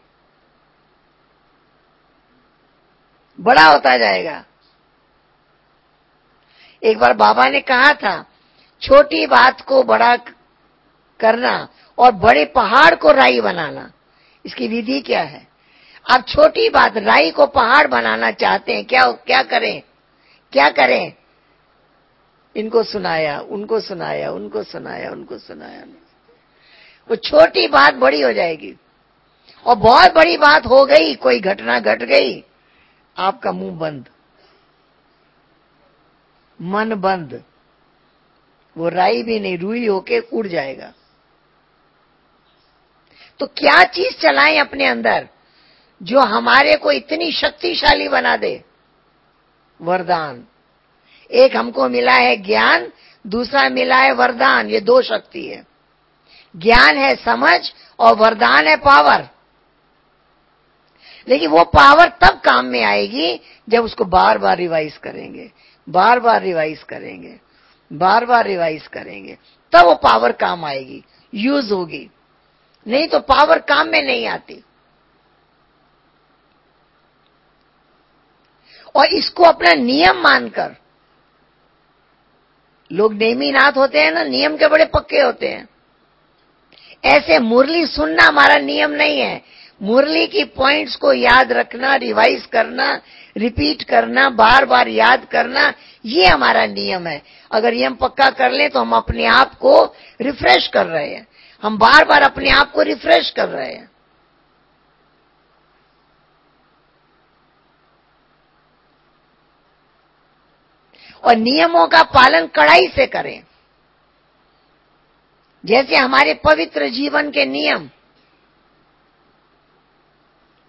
A: बड़ा होता जाएगा। एक बार बाबा ने कहा था छोटी बात को बड़ा करना और बड़े पहाड़ को राई बनाना। इसकी विधि क्या है? आप छोटी बात राई को पहाड़ बनाना चाहते हैं, क्या क्या करें? क्या करें? इनको सुनाया, उनको सुनाया, उनको सुनाया, उनको सुनाया, वो छोटी बात बड़ी हो जाएगी। और बहुत बड़ी बात हो गई, कोई घटना घट गई, आपका मुंह बंद, मन बंद, वो राई भी नहीं रुई होके उड़ जाएगा। तो क्या चीज चलाएं अपने अंदर जो हमारे को इतनी शक्तिशाली बना दे? वरदान। एक हमको मिला है ज्ञान, दूसरा मिला है वरदान। ये दो शक्ति है। ज्ञान है समझ और वरदान है पावर। लेकिन वो पावर तब काम में आएगी जब उसको बार बार रिवाइज करेंगे, बार बार रिवाइज करेंगे, बार बार रिवाइज करेंगे, तब वो पावर काम आएगी, यूज होगी। नहीं तो पावर काम में नहीं आती। और इसको अपना नियम मानकर, लोग नेमीनाथ होते हैं ना, नियम के बड़े पक्के होते हैं। ऐसे मुरली सुनना हमारा नियम नहीं है। मुरली की पॉइंट्स को याद रखना, रिवाइज करना, रिपीट करना, बार बार याद करना, ये हमारा नियम है। अगर ये हम पक्का कर लें तो हम अपने आप को रिफ्रेश कर रहे हैं, हम बार बार अपने आप को रिफ्रेश कर रहे हैं। और नियमों का पालन कड़ाई से करें। जैसे हमारे पवित्र जीवन के नियम,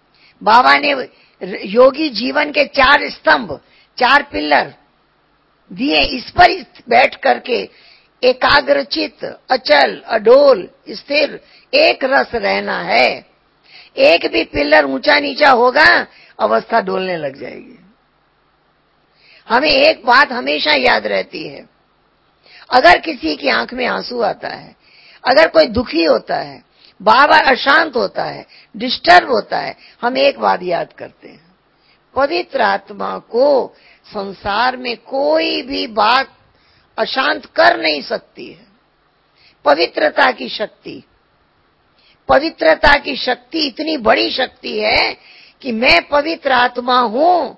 A: बाबा ने योगी जीवन के चार स्तंभ, चार पिलर दिए, इस पर बैठ करके एकाग्रचित, अचल, अडोल, स्थिर, एक रस रहना है। एक भी पिलर ऊंचा नीचा होगा, अवस्था डोलने लग जाएगी। हमें एक बात हमेशा याद रहती है, अगर किसी की आंख में आंसू आता है, अगर कोई दुखी होता है, बार बार अशांत होता है, डिस्टर्ब होता है, हम एक बात याद करते हैं, पवित्र आत्मा को संसार में कोई भी बात अशांत कर नहीं सकती है। पवित्रता की शक्ति, पवित्रता की शक्ति इतनी बड़ी शक्ति है कि मैं पवित्र आत्मा हूं,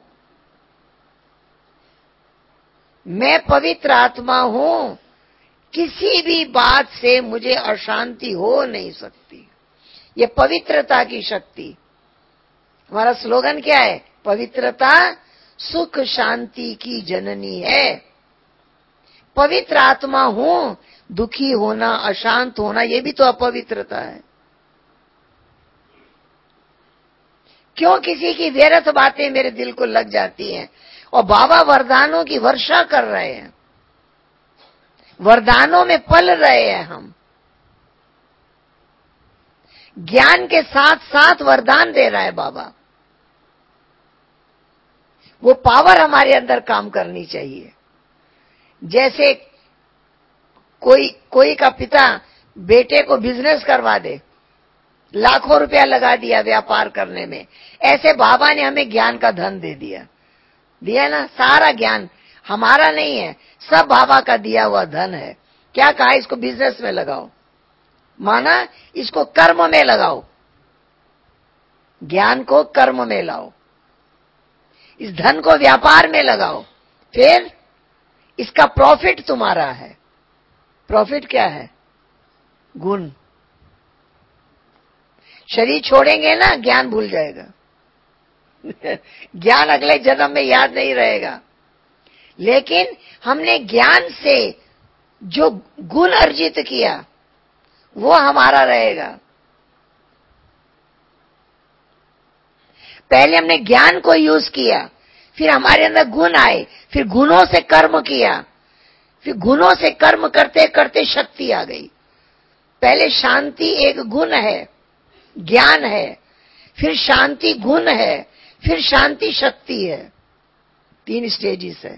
A: मैं पवित्र आत्मा हूं, किसी भी बात से मुझे अशांति हो नहीं सकती। ये पवित्रता की शक्ति। हमारा स्लोगन क्या है? पवित्रता सुख शांति की जननी है। पवित्र आत्मा हूं, दुखी होना, अशांत होना, ये भी तो अपवित्रता है। क्यों किसी की व्यर्थ बातें मेरे दिल को लग जाती हैं, और बाबा वरदानों की वर्षा कर रहे हैं, वरदानों में पल रहे हैं हम, ज्ञान के साथ साथ वरदान दे रहा है बाबा। वो पावर हमारे अंदर काम करनी चाहिए। जैसे कोई कोई का पिता बेटे को बिजनेस करवा दे, लाखों रुपया लगा दिया व्यापार करने में, ऐसे बाबा ने हमें ज्ञान का धन दे दिया दिया ना। सारा ज्ञान हमारा नहीं है, सब बाबा का दिया हुआ धन है। क्या कहा? इसको बिजनेस में लगाओ, माना इसको कर्म में लगाओ, ज्ञान को कर्म में लाओ, इस धन को व्यापार में लगाओ, फिर इसका प्रॉफिट तुम्हारा है। प्रॉफिट क्या है? गुण। शरीर छोड़ेंगे ना, ज्ञान भूल जाएगा ज्ञान अगले जन्म में याद नहीं रहेगा, लेकिन हमने ज्ञान से जो गुण अर्जित किया वो हमारा रहेगा। पहले हमने ज्ञान को यूज किया, फिर हमारे अंदर गुण आए, फिर गुणों से कर्म किया, फिर गुणों से कर्म करते करते शक्ति आ गई। पहले शांति एक गुण है, ज्ञान है, फिर शांति गुण है, फिर शांति शक्ति है। तीन स्टेजेस है।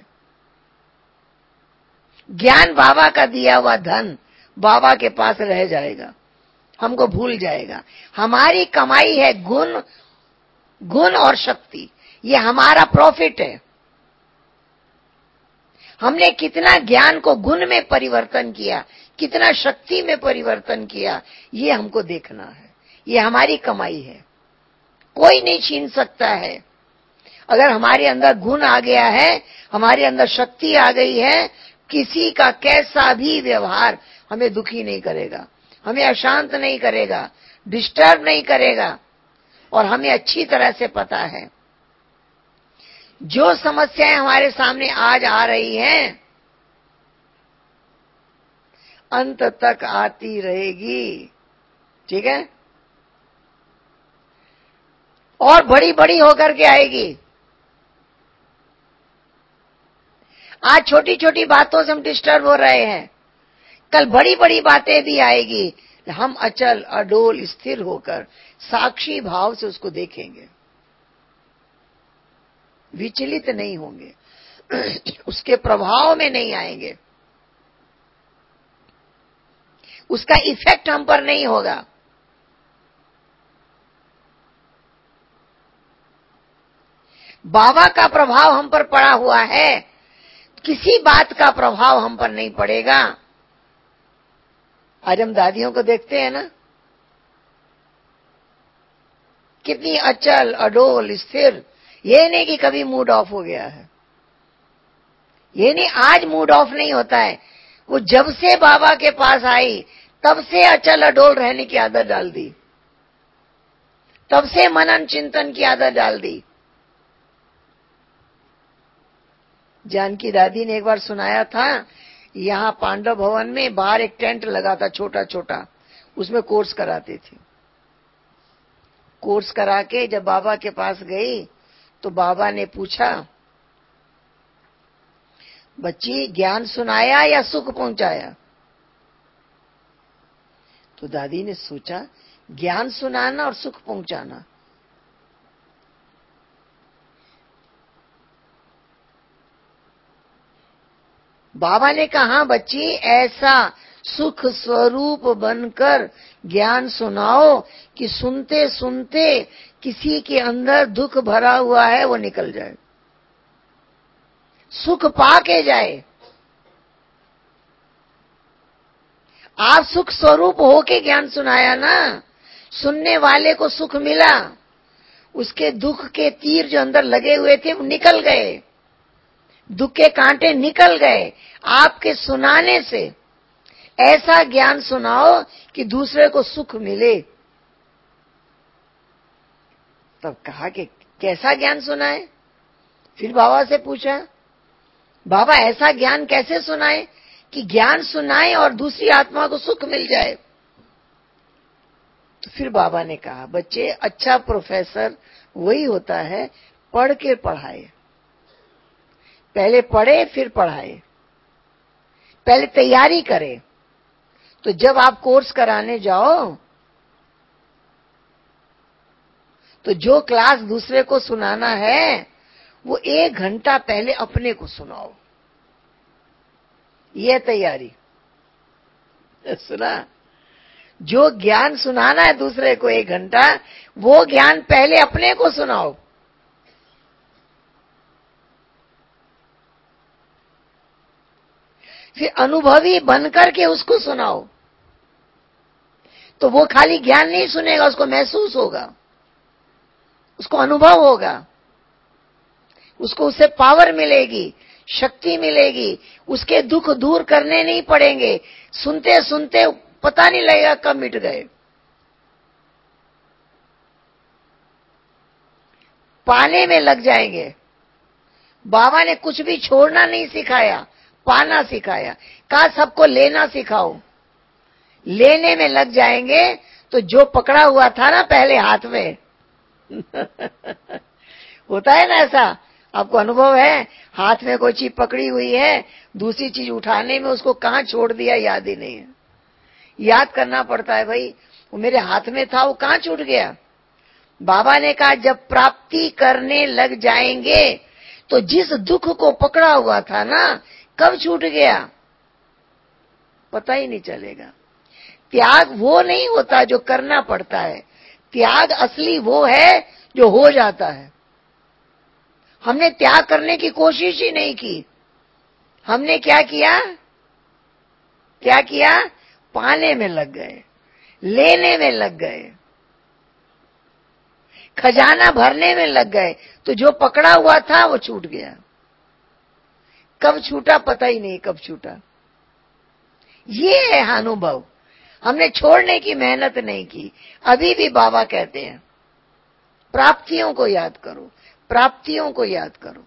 A: ज्ञान बाबा का दिया हुआ धन बाबा के पास रह जाएगा, हमको भूल जाएगा। हमारी कमाई है गुण, गुण और शक्ति, ये हमारा प्रॉफिट है। हमने कितना ज्ञान को गुण में परिवर्तन किया, कितना शक्ति में परिवर्तन किया, ये हमको देखना है। ये हमारी कमाई है, कोई नहीं छीन सकता है। अगर हमारे अंदर गुण आ गया है, हमारे अंदर शक्ति आ गई है, किसी का कैसा भी व्यवहार हमें दुखी नहीं करेगा, हमें अशांत नहीं करेगा, डिस्टर्ब नहीं करेगा। और हमें अच्छी तरह से पता है जो समस्याएं हमारे सामने आज आ रही हैं, अंत तक आती रहेगी, ठीक है, और बड़ी बड़ी होकर के आएगी। आज छोटी छोटी बातों से हम डिस्टर्ब हो रहे हैं, कल बड़ी बड़ी बातें भी आएगी। हम अचल, अडोल, स्थिर होकर साक्षी भाव से उसको देखेंगे, विचलित नहीं होंगे, उसके प्रभाव में नहीं आएंगे, उसका इफेक्ट हम पर नहीं होगा। बाबा का प्रभाव हम पर पड़ा हुआ है, किसी बात का प्रभाव हम पर नहीं पड़ेगा। आज हम दादियों को देखते हैं ना, कितनी अचल, अडोल, स्थिर। ये नहीं कि कभी मूड ऑफ हो गया है, ये नहीं, आज मूड ऑफ नहीं होता है। वो जब से बाबा के पास आई तब से अचल अडोल रहने की आदत डाल दी, तब से मनन चिंतन की आदत डाल दी। जानकी दादी ने एक बार सुनाया था, यहाँ पांडव भवन में बाहर एक टेंट लगा था छोटा छोटा, उसमें कोर्स कराते थे। कोर्स करा के जब बाबा के पास गई तो बाबा ने पूछा, बच्ची ज्ञान सुनाया या सुख पहुंचाया? तो दादी ने सोचा ज्ञान सुनाना और सुख पहुंचाना। बाबा ने कहा बच्ची ऐसा सुख स्वरूप बनकर ज्ञान सुनाओ कि सुनते सुनते किसी के अंदर दुख भरा हुआ है वो निकल जाए, सुख पा के जाए। आप सुख स्वरूप होके ज्ञान सुनाया ना, सुनने वाले को सुख मिला, उसके दुख के तीर जो अंदर लगे हुए थे वो निकल गए, दुख के कांटे निकल गए आपके सुनाने से। ऐसा ज्ञान सुनाओ कि दूसरे को सुख मिले। तब कहा कि कैसा ज्ञान सुनाए? फिर बाबा से पूछा, बाबा ऐसा ज्ञान कैसे सुनाए कि ज्ञान सुनाए और दूसरी आत्मा को सुख मिल जाए? तो फिर बाबा ने कहा बच्चे अच्छा प्रोफेसर वही होता है पढ़ के पढ़ाए, पहले पढ़े फिर पढ़ाए, पहले तैयारी करे। तो जब आप कोर्स कराने जाओ तो जो क्लास दूसरे को सुनाना है वो एक घंटा पहले अपने को सुनाओ, ये तैयारी। सुना? जो ज्ञान सुनाना है दूसरे को एक घंटा, वो ज्ञान पहले अपने को सुनाओ। फिर अनुभवी बनकर के उसको सुनाओ, तो वो खाली ज्ञान नहीं सुनेगा, उसको महसूस होगा, उसको अनुभव होगा, उसको उससे पावर मिलेगी, शक्ति मिलेगी, उसके दुख दूर करने नहीं पड़ेंगे। सुनते सुनते पता नहीं लगेगा कब मिट गए। पाने में लग जाएंगे। बाबा ने कुछ भी छोड़ना नहीं सिखाया, पाना सिखाया। कहा सबको लेना सिखाओ। लेने में लग जाएंगे तो जो पकड़ा हुआ था ना पहले हाथ में होता है ना ऐसा, आपको अनुभव है? हाथ में कोई चीज पकड़ी हुई है, दूसरी चीज उठाने में उसको कहाँ छोड़ दिया याद ही नहीं है। याद करना पड़ता है भाई, वो मेरे हाथ में था, वो कहाँ छूट गया। बाबा ने कहा जब प्राप्ति करने लग जाएंगे तो जिस दुख को पकड़ा हुआ था ना, कब छूट गया पता ही नहीं चलेगा। त्याग वो नहीं होता जो करना पड़ता है, त्याग असली वो है जो हो जाता है। हमने त्याग करने की कोशिश ही नहीं की, हमने क्या किया क्या किया पाने में लग गए, लेने में लग गए, खजाना भरने में लग गए, तो जो पकड़ा हुआ था वो छूट गया। कब छूटा पता ही नहीं कब छूटा। ये है अनुभव। हमने छोड़ने की मेहनत नहीं की। अभी भी बाबा कहते हैं प्राप्तियों को याद करो, प्राप्तियों को याद करो।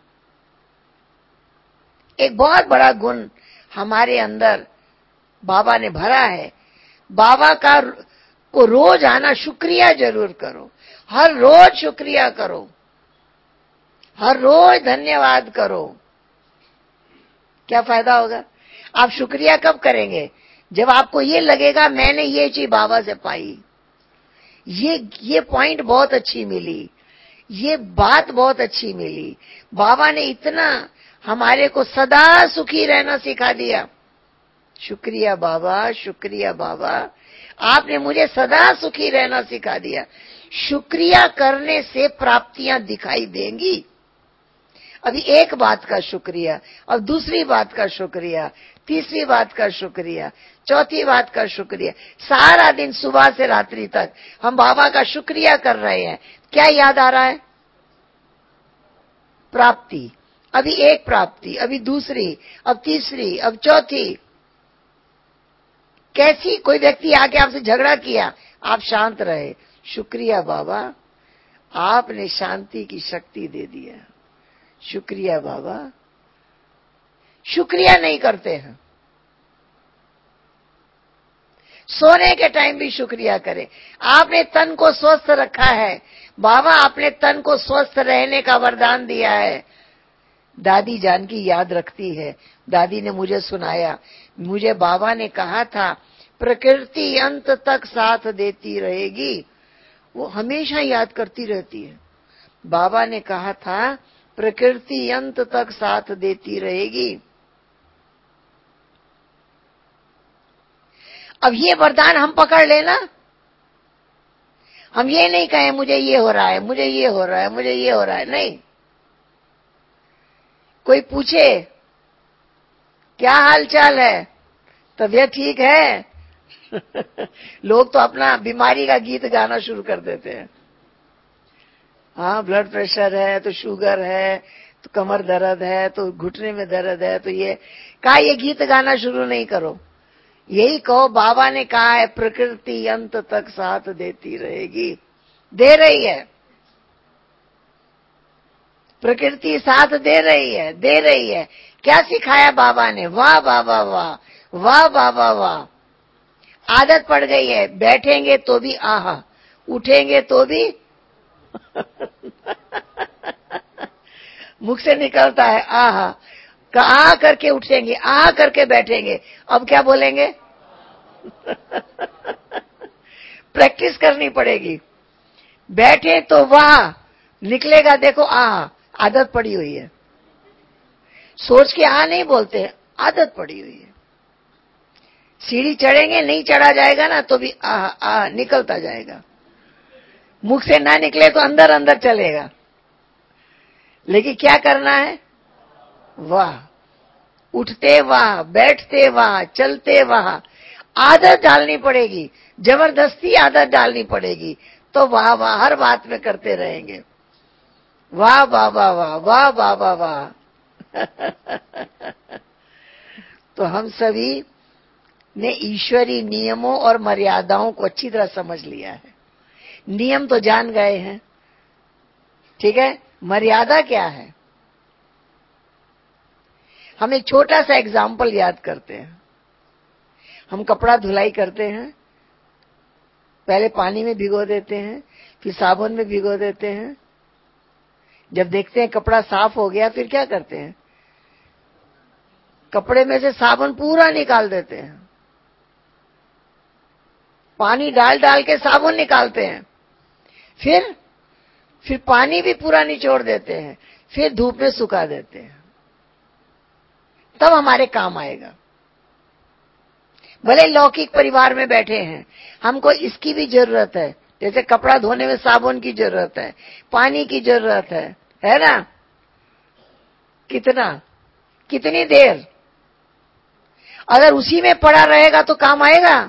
A: एक बहुत बड़ा गुण हमारे अंदर बाबा ने भरा है। बाबा का को रोज आना, शुक्रिया जरूर करो, हर रोज शुक्रिया करो, हर रोज धन्यवाद करो। क्या फायदा होगा? आप शुक्रिया कब करेंगे? जब आपको ये लगेगा मैंने ये चीज बाबा से पाई, ये ये पॉइंट बहुत अच्छी मिली, ये बात बहुत अच्छी मिली। बाबा ने इतना हमारे को सदा सुखी रहना सिखा दिया। शुक्रिया बाबा, शुक्रिया बाबा, आपने मुझे सदा सुखी रहना सिखा दिया। शुक्रिया करने से प्राप्तियां दिखाई देंगी। अभी एक बात का शुक्रिया, अब दूसरी बात का शुक्रिया, तीसरी बात का शुक्रिया, चौथी बात का शुक्रिया। सारा दिन सुबह से रात्रि तक हम बाबा का शुक्रिया कर रहे हैं। क्या याद आ रहा है? प्राप्ति। अभी एक प्राप्ति, अभी दूसरी, अब तीसरी, अब चौथी। कैसी? कोई व्यक्ति आके आपसे झगड़ा किया, आप शांत रहे, शुक्रिया बाबा, आपने शांति की शक्ति दे दिया, शुक्रिया बाबा। शुक्रिया नहीं करते हैं। सोने के टाइम भी शुक्रिया करें। आपने तन को स्वस्थ रखा है, बाबा आपने तन को स्वस्थ रहने का वरदान दिया है। दादी जानकी याद रखती है, दादी ने मुझे सुनाया, मुझे बाबा ने कहा था प्रकृति अंत तक साथ देती रहेगी। वो हमेशा याद करती रहती है, बाबा ने कहा था प्रकृति अंत तक साथ देती रहेगी। अब ये वरदान हम पकड़ लेना, हम ये नहीं कहें मुझे ये हो रहा है, मुझे ये हो रहा है, मुझे ये हो रहा है, नहीं। कोई पूछे क्या हाल चाल है, तबीयत ठीक है लोग तो अपना बीमारी का गीत गाना शुरू कर देते हैं। हाँ, ब्लड प्रेशर है तो शुगर है तो कमर दर्द है तो घुटने में दर्द है, तो ये कहा ये गीत गाना शुरू नहीं करो, यही कहो बाबा ने कहा है प्रकृति अंत तक साथ देती रहेगी। दे रही है, प्रकृति साथ दे रही है, दे रही है। क्या सिखाया बाबा ने, वाह बाबा वाह, वाह बाबा वाह। आदत पड़ गई है, बैठेंगे तो भी आहा, उठेंगे तो भी मुख से निकलता है आहा, आ करके उठेंगे, आ करके बैठेंगे, अब क्या बोलेंगे प्रैक्टिस करनी पड़ेगी। बैठे तो वाह, निकलेगा देखो आहा, आदत पड़ी हुई है। सोच के आ नहीं बोलते, आदत पड़ी हुई है। सीढ़ी चढ़ेंगे, नहीं चढ़ा जाएगा ना तो भी आहा आहा निकलता जाएगा, मुख से ना निकले तो अंदर अंदर चलेगा। लेकिन क्या करना है, वाह, उठते वाह, बैठते वाह, चलते वाह। आदत डालनी पड़ेगी, जबरदस्ती आदत डालनी पड़ेगी, तो वाह वाह हर बात में करते रहेंगे, वाह बाबा वाह, वाह बाबा वाह तो हम सभी ने ईश्वरी नियमों और मर्यादाओं को अच्छी तरह समझ लिया है। नियम तो जान गए हैं, ठीक है, मर्यादा क्या है। हम एक छोटा सा एग्जाम्पल याद करते हैं। हम कपड़ा धुलाई करते हैं, पहले पानी में भिगो देते हैं, फिर साबुन में भिगो देते हैं। जब देखते हैं कपड़ा साफ हो गया, फिर क्या करते हैं, कपड़े में से साबुन पूरा निकाल देते हैं, पानी डाल डाल के साबुन निकालते हैं, फिर फिर पानी भी पूरा निचोड़ देते हैं, फिर धूप में सुखा देते हैं, तब हमारे काम आएगा। भले लौकिक परिवार में बैठे हैं, हमको इसकी भी जरूरत है, जैसे कपड़ा धोने में साबुन की जरूरत है, पानी की जरूरत है, है ना। कितना, कितनी देर, अगर उसी में पड़ा रहेगा तो काम आएगा।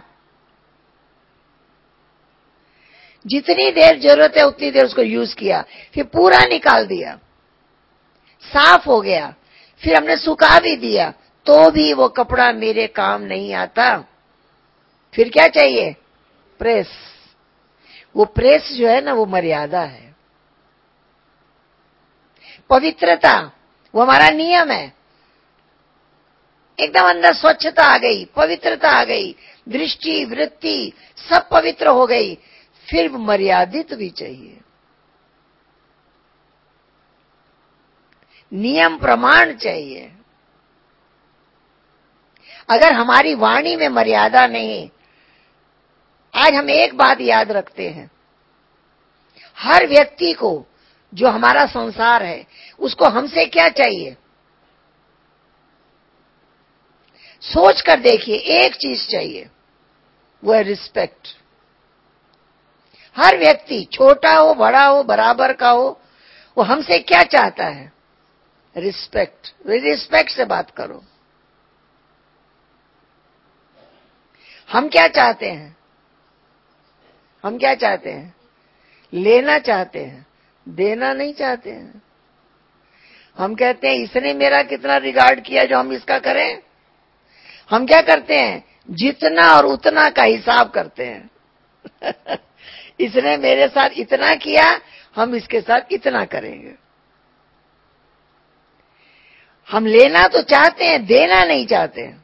A: जितनी देर जरूरत है उतनी देर उसको यूज किया, फिर पूरा निकाल दिया, साफ हो गया, फिर हमने सुखा भी दिया, तो भी वो कपड़ा मेरे काम नहीं आता। फिर क्या चाहिए, प्रेस। वो प्रेस जो है ना, वो मर्यादा है, पवित्रता, वो हमारा नियम है। एकदम अंदर स्वच्छता आ गई, पवित्रता आ गई, दृष्टि वृत्ति सब पवित्र हो गई, फिर मर्यादित भी चाहिए, नियम प्रमाण चाहिए। अगर हमारी वाणी में मर्यादा नहीं, आज हम एक बात याद रखते हैं, हर व्यक्ति को, जो हमारा संसार है, उसको हमसे क्या चाहिए, सोच कर देखिए, एक चीज चाहिए, वो है रिस्पेक्ट। हर व्यक्ति, छोटा हो बड़ा हो बराबर का हो, वो हमसे क्या चाहता है, रिस्पेक्ट। रिस्पेक्ट से बात करो। हम क्या चाहते हैं, हम क्या चाहते हैं, लेना चाहते हैं, देना नहीं चाहते हैं। हम कहते हैं इसने मेरा कितना रिगार्ड किया जो हम इसका करें। हम क्या करते हैं, जितना और उतना का हिसाब करते हैं इसने मेरे साथ इतना किया, हम इसके साथ इतना करेंगे। हम लेना तो चाहते हैं, देना नहीं चाहते हैं।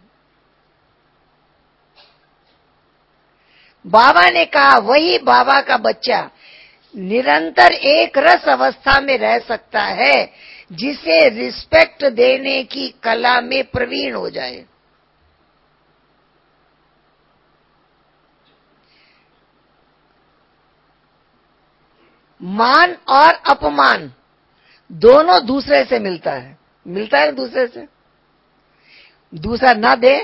A: बाबा ने कहा वही बाबा का बच्चा निरंतर एक रस अवस्था में रह सकता है जिसे रिस्पेक्ट देने की कला में प्रवीण हो जाए। मान और अपमान दोनों दूसरे से मिलता है, मिलता है दूसरे से। दूसरा ना दे,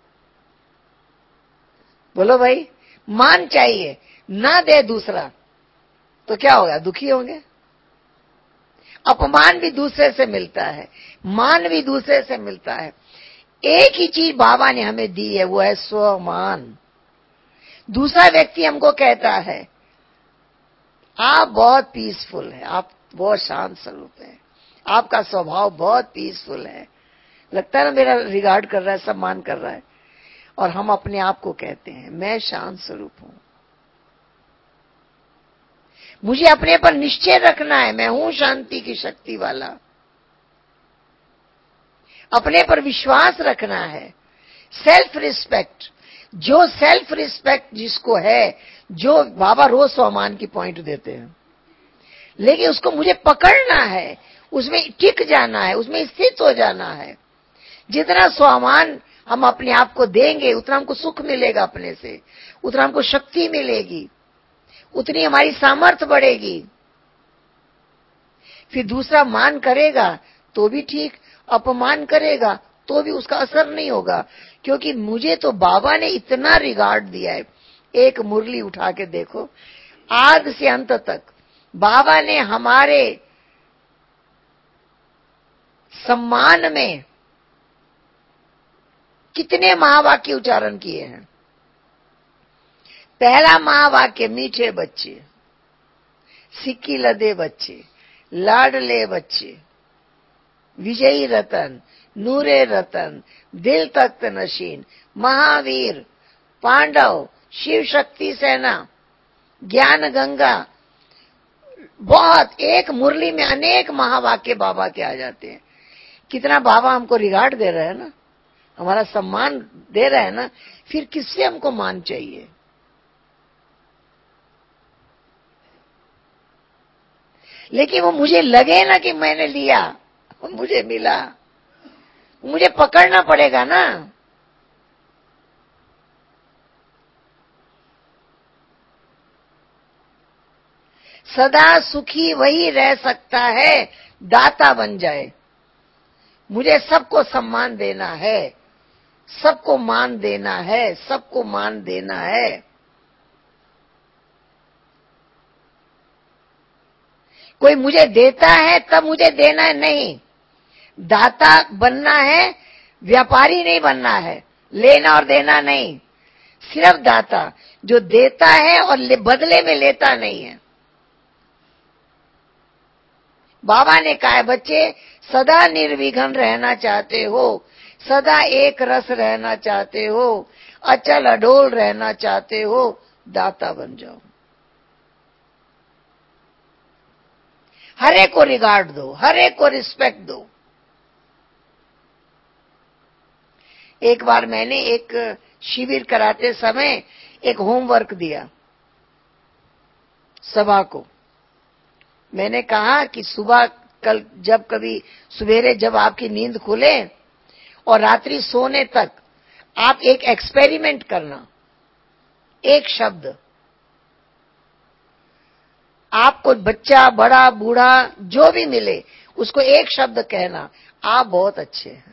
A: बोलो भाई, मान चाहिए, ना दे दूसरा तो क्या होगा, दुखी होंगे। अपमान भी दूसरे से मिलता है, मान भी दूसरे से मिलता है। एक ही चीज बाबा ने हमें दी है, वो है स्वमान। दूसरा व्यक्ति हमको कहता है आप बहुत पीसफुल है, आप बहुत शांत स्वरूप है, आपका स्वभाव बहुत पीसफुल है, लगता है ना मेरा रिगार्ड कर रहा है, सम्मान कर रहा है। और हम अपने आप को कहते हैं मैं शांत स्वरूप हूं, मुझे अपने पर निश्चय रखना है, मैं हूं शांति की शक्ति वाला। अपने पर विश्वास रखना है, सेल्फ रिस्पेक्ट। जो सेल्फ रिस्पेक्ट जिसको है, जो बाबा रोज स्वमान की पॉइंट देते हैं, लेकिन उसको मुझे पकड़ना है, उसमें टिक जाना है, उसमें स्थित हो जाना है। जितना स्वमान हम अपने आप को देंगे उतना हमको सुख मिलेगा, अपने से उतना हमको शक्ति मिलेगी, उतनी हमारी सामर्थ्य बढ़ेगी। फिर दूसरा मान करेगा तो भी ठीक, अपमान करेगा तो भी उसका असर नहीं होगा, क्योंकि मुझे तो बाबा ने इतना रिगार्ड दिया है। एक मुरली उठा के देखो, आद से अंत तक बाबा ने हमारे सम्मान में कितने महावाक्य उच्चारण किए हैं। पहला महावाक्य, मीठे बच्चे, सिक्की लदे बच्चे, लाडले बच्चे, विजयी रतन, नूरे रतन, दिल तख्त नशीन, महावीर, पांडव, शिव शक्ति सेना, ज्ञान गंगा। बहुत, एक मुरली में अनेक महावाक्य बाबा के आ जाते हैं। कितना बाबा हमको रिगार्ड दे रहे हैं ना, हमारा सम्मान दे रहे हैं ना, फिर किससे हमको मान चाहिए। लेकिन वो मुझे लगे ना कि मैंने लिया, मुझे मिला, मुझे पकड़ना पड़ेगा ना। सदा सुखी वही रह सकता है, दाता बन जाए। मुझे सबको सम्मान देना है, सबको मान देना है, सबको मान देना है। कोई मुझे देता है तब मुझे देना है, नहीं। दाता बनना है, व्यापारी नहीं बनना है, लेना और देना नहीं, सिर्फ दाता जो देता है और बदले में लेता नहीं है। बाबा ने कहा है बच्चे, सदा निर्विघ्न रहना चाहते हो, सदा एक रस रहना चाहते हो, अचल अडोल रहना चाहते हो, दाता बन जाओ। हर एक को रिगार्ड दो, हर एक को रिस्पेक्ट दो। एक बार मैंने एक शिविर कराते समय एक होमवर्क दिया सभा को। मैंने कहा कि सुबह कल जब कभी सवेरे जब आपकी नींद खुले और रात्रि सोने तक आप एक एक्सपेरिमेंट करना, एक शब्द, आपको बच्चा बड़ा बूढ़ा जो भी मिले उसको एक शब्द कहना, आप बहुत अच्छे हैं,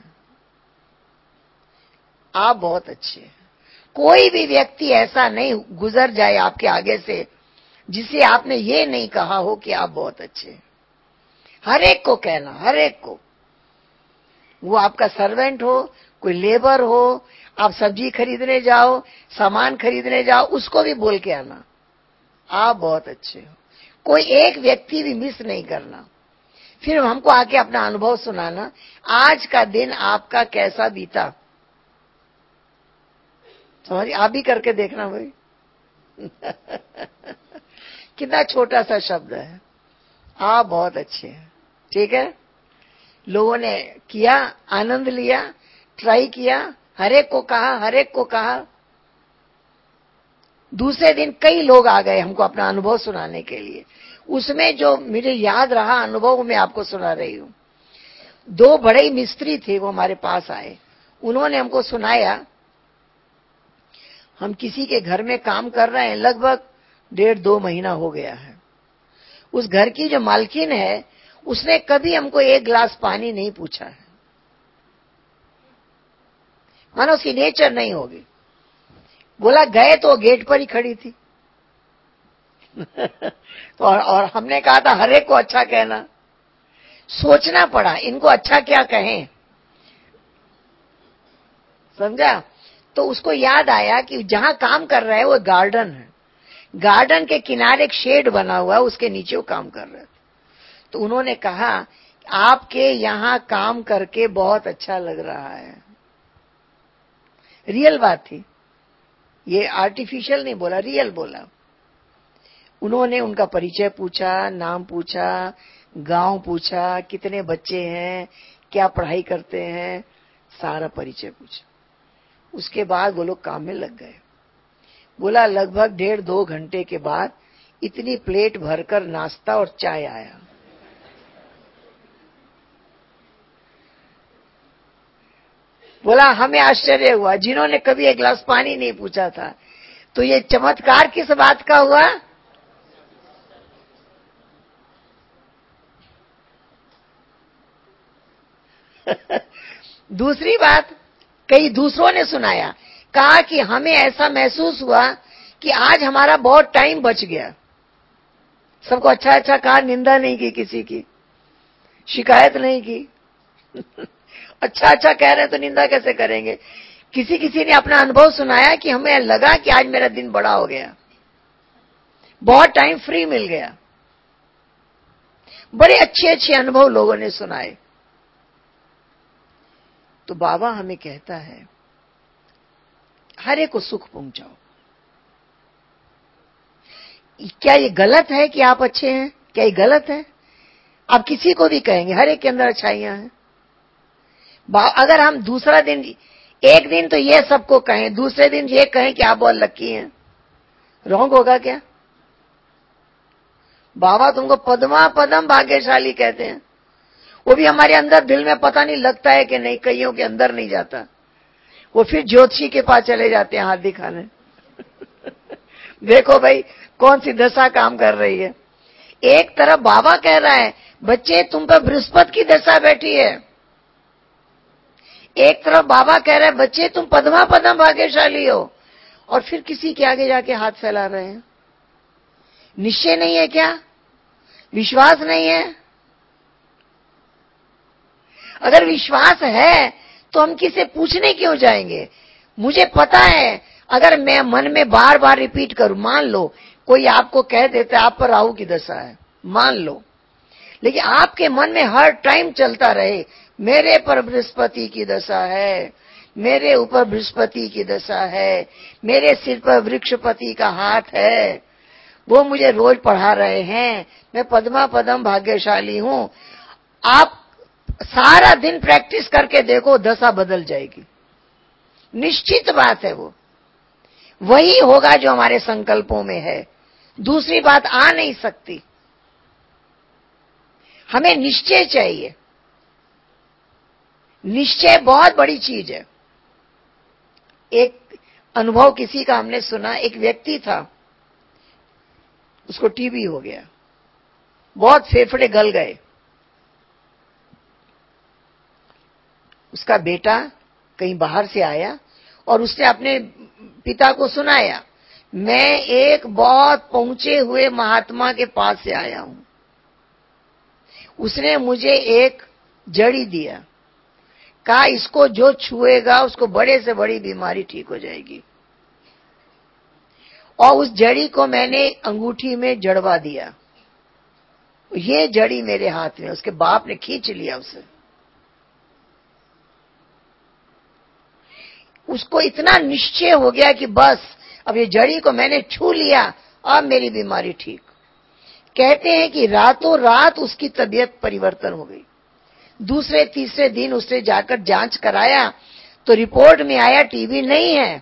A: आप बहुत अच्छे हैं। कोई भी व्यक्ति ऐसा नहीं गुजर जाए आपके आगे से जिसे आपने ये नहीं कहा हो कि आप बहुत अच्छे हैं। हर एक को कहना, हर एक को, वो आपका सर्वेंट हो, कोई लेबर हो, आप सब्जी खरीदने जाओ, सामान खरीदने जाओ, उसको भी बोल के आना आप बहुत अच्छे हो। कोई एक व्यक्ति भी मिस नहीं करना। फिर हमको आके अपना अनुभव सुनाना, आज का दिन आपका कैसा बीता। समझिए, आप भी करके देखना भाई। कितना छोटा सा शब्द है, आप बहुत अच्छे हैं। ठीक है, लोगों ने किया, आनंद लिया, ट्राई किया, हर एक को कहा, हर एक को कहा। दूसरे दिन कई लोग आ गए हमको अपना अनुभव सुनाने के लिए। उसमें जो मुझे याद रहा अनुभव मैं आपको सुना रही हूं। दो बड़े ही मिस्त्री थे, वो हमारे पास आए। उन्होंने हमको सुनाया, हम किसी के घर में काम कर रहे हैं, लगभग डेढ़ दो महीना हो गया है। उस घर की जो मालकिन है, उसने कभी हमको एक गिलास पानी नहीं पूछा है, मानो उसकी नेचर नहीं होगी। बोला गए तो गेट पर ही खड़ी थी। तो और, और हमने कहा था हर एक को अच्छा कहना। सोचना पड़ा इनको अच्छा क्या कहें, समझा। तो उसको याद आया कि जहां काम कर रहा है वो गार्डन है, गार्डन के किनारे एक शेड बना हुआ है, उसके नीचे वो काम कर रहे थे। तो उन्होंने कहा आपके यहाँ काम करके बहुत अच्छा लग रहा है। रियल बात थी, ये आर्टिफिशियल नहीं बोला, रियल बोला। उन्होंने उनका परिचय पूछा, नाम पूछा, गांव पूछा, कितने बच्चे हैं, क्या पढ़ाई करते हैं, सारा परिचय पूछा। उसके बाद वो लोग काम में लग गए। बोला लगभग डेढ़ दो घंटे के बाद इतनी प्लेट भरकर नाश्ता और चाय आया। बोला हमें आश्चर्य हुआ, जिन्होंने कभी एक गिलास पानी नहीं पूछा था। तो ये चमत्कार किस बात का हुआ? दूसरी बात कई दूसरों ने सुनाया, कहा कि हमें ऐसा महसूस हुआ कि आज हमारा बहुत टाइम बच गया। सबको अच्छा अच्छा कहा, निंदा नहीं की, किसी की शिकायत नहीं की। अच्छा अच्छा कह रहे हैं तो निंदा कैसे करेंगे। किसी किसी ने अपना अनुभव सुनाया कि हमें लगा कि आज मेरा दिन बड़ा हो गया, बहुत टाइम फ्री मिल गया। बड़े अच्छे अच्छे अनुभव लोगों ने सुनाए। तो बाबा हमें कहता है हर एक को सुख पहुंचाओ। क्या ये गलत है कि आप अच्छे हैं? क्या ये गलत है? आप किसी को भी कहेंगे, हर एक के अंदर अच्छाइयां हैं। अगर हम दूसरा दिन, एक दिन तो ये सबको कहें, दूसरे दिन ये कहें कि आप बहुत लकी हैं, रॉन्ग होगा क्या? बाबा तुमको पद्मा पदम भाग्यशाली कहते हैं। वो भी हमारे अंदर दिल में पता नहीं लगता है कि नहीं, कईयों के अंदर नहीं जाता। वो फिर ज्योतिषी के पास चले जाते हैं हाथ दिखाने। देखो भाई कौन सी दशा काम कर रही है। एक तरफ बाबा कह रहा है बच्चे तुम पर बृहस्पति की दशा बैठी है, एक तरफ बाबा कह रहे हैं बच्चे तुम पद्मा पदम भाग्यशाली हो, और फिर किसी के आगे जाके हाथ फैला रहे हैं। निश्चय नहीं है क्या? विश्वास नहीं है? अगर विश्वास है तो हम किसे पूछने क्यों जाएंगे? मुझे पता है अगर मैं मन में बार बार रिपीट करूं, मान लो कोई आपको कह देता है आप पर राहु की दशा है, मान लो, लेकिन आपके मन में हर टाइम चलता रहे मेरे पर बृहस्पति की दशा है, मेरे ऊपर बृहस्पति की दशा है, मेरे सिर पर वृक्षपति का हाथ है, वो मुझे रोज पढ़ा रहे हैं, मैं पद्मा पदम भाग्यशाली हूं। आप सारा दिन प्रैक्टिस करके देखो, दशा बदल जाएगी, निश्चित बात है। वो वही होगा जो हमारे संकल्पों में है, दूसरी बात आ नहीं सकती। हमें निश्चय चाहिए, निश्चय बहुत बड़ी चीज है। एक अनुभव किसी का हमने सुना, एक व्यक्ति था, उसको टीबी हो गया, बहुत फेफड़े गल गए। उसका बेटा कहीं बाहर से आया और उसने अपने पिता को सुनाया, मैं एक बहुत पहुंचे हुए महात्मा के पास से आया हूं, उसने मुझे एक जड़ी दिया, कहा इसको जो छुएगा उसको बड़े से बड़ी बीमारी ठीक हो जाएगी। और उस जड़ी को मैंने अंगूठी में जड़वा दिया, ये जड़ी मेरे हाथ में। उसके बाप ने खींच लिया उसे। उसको इतना निश्चय हो गया कि बस अब ये जड़ी को मैंने छू लिया, अब मेरी बीमारी ठीक। कहते हैं कि रातों रात उसकी तबीयत परिवर्तन हो गई। दूसरे तीसरे दिन उसने जाकर जांच कराया तो रिपोर्ट में आया टीबी नहीं है।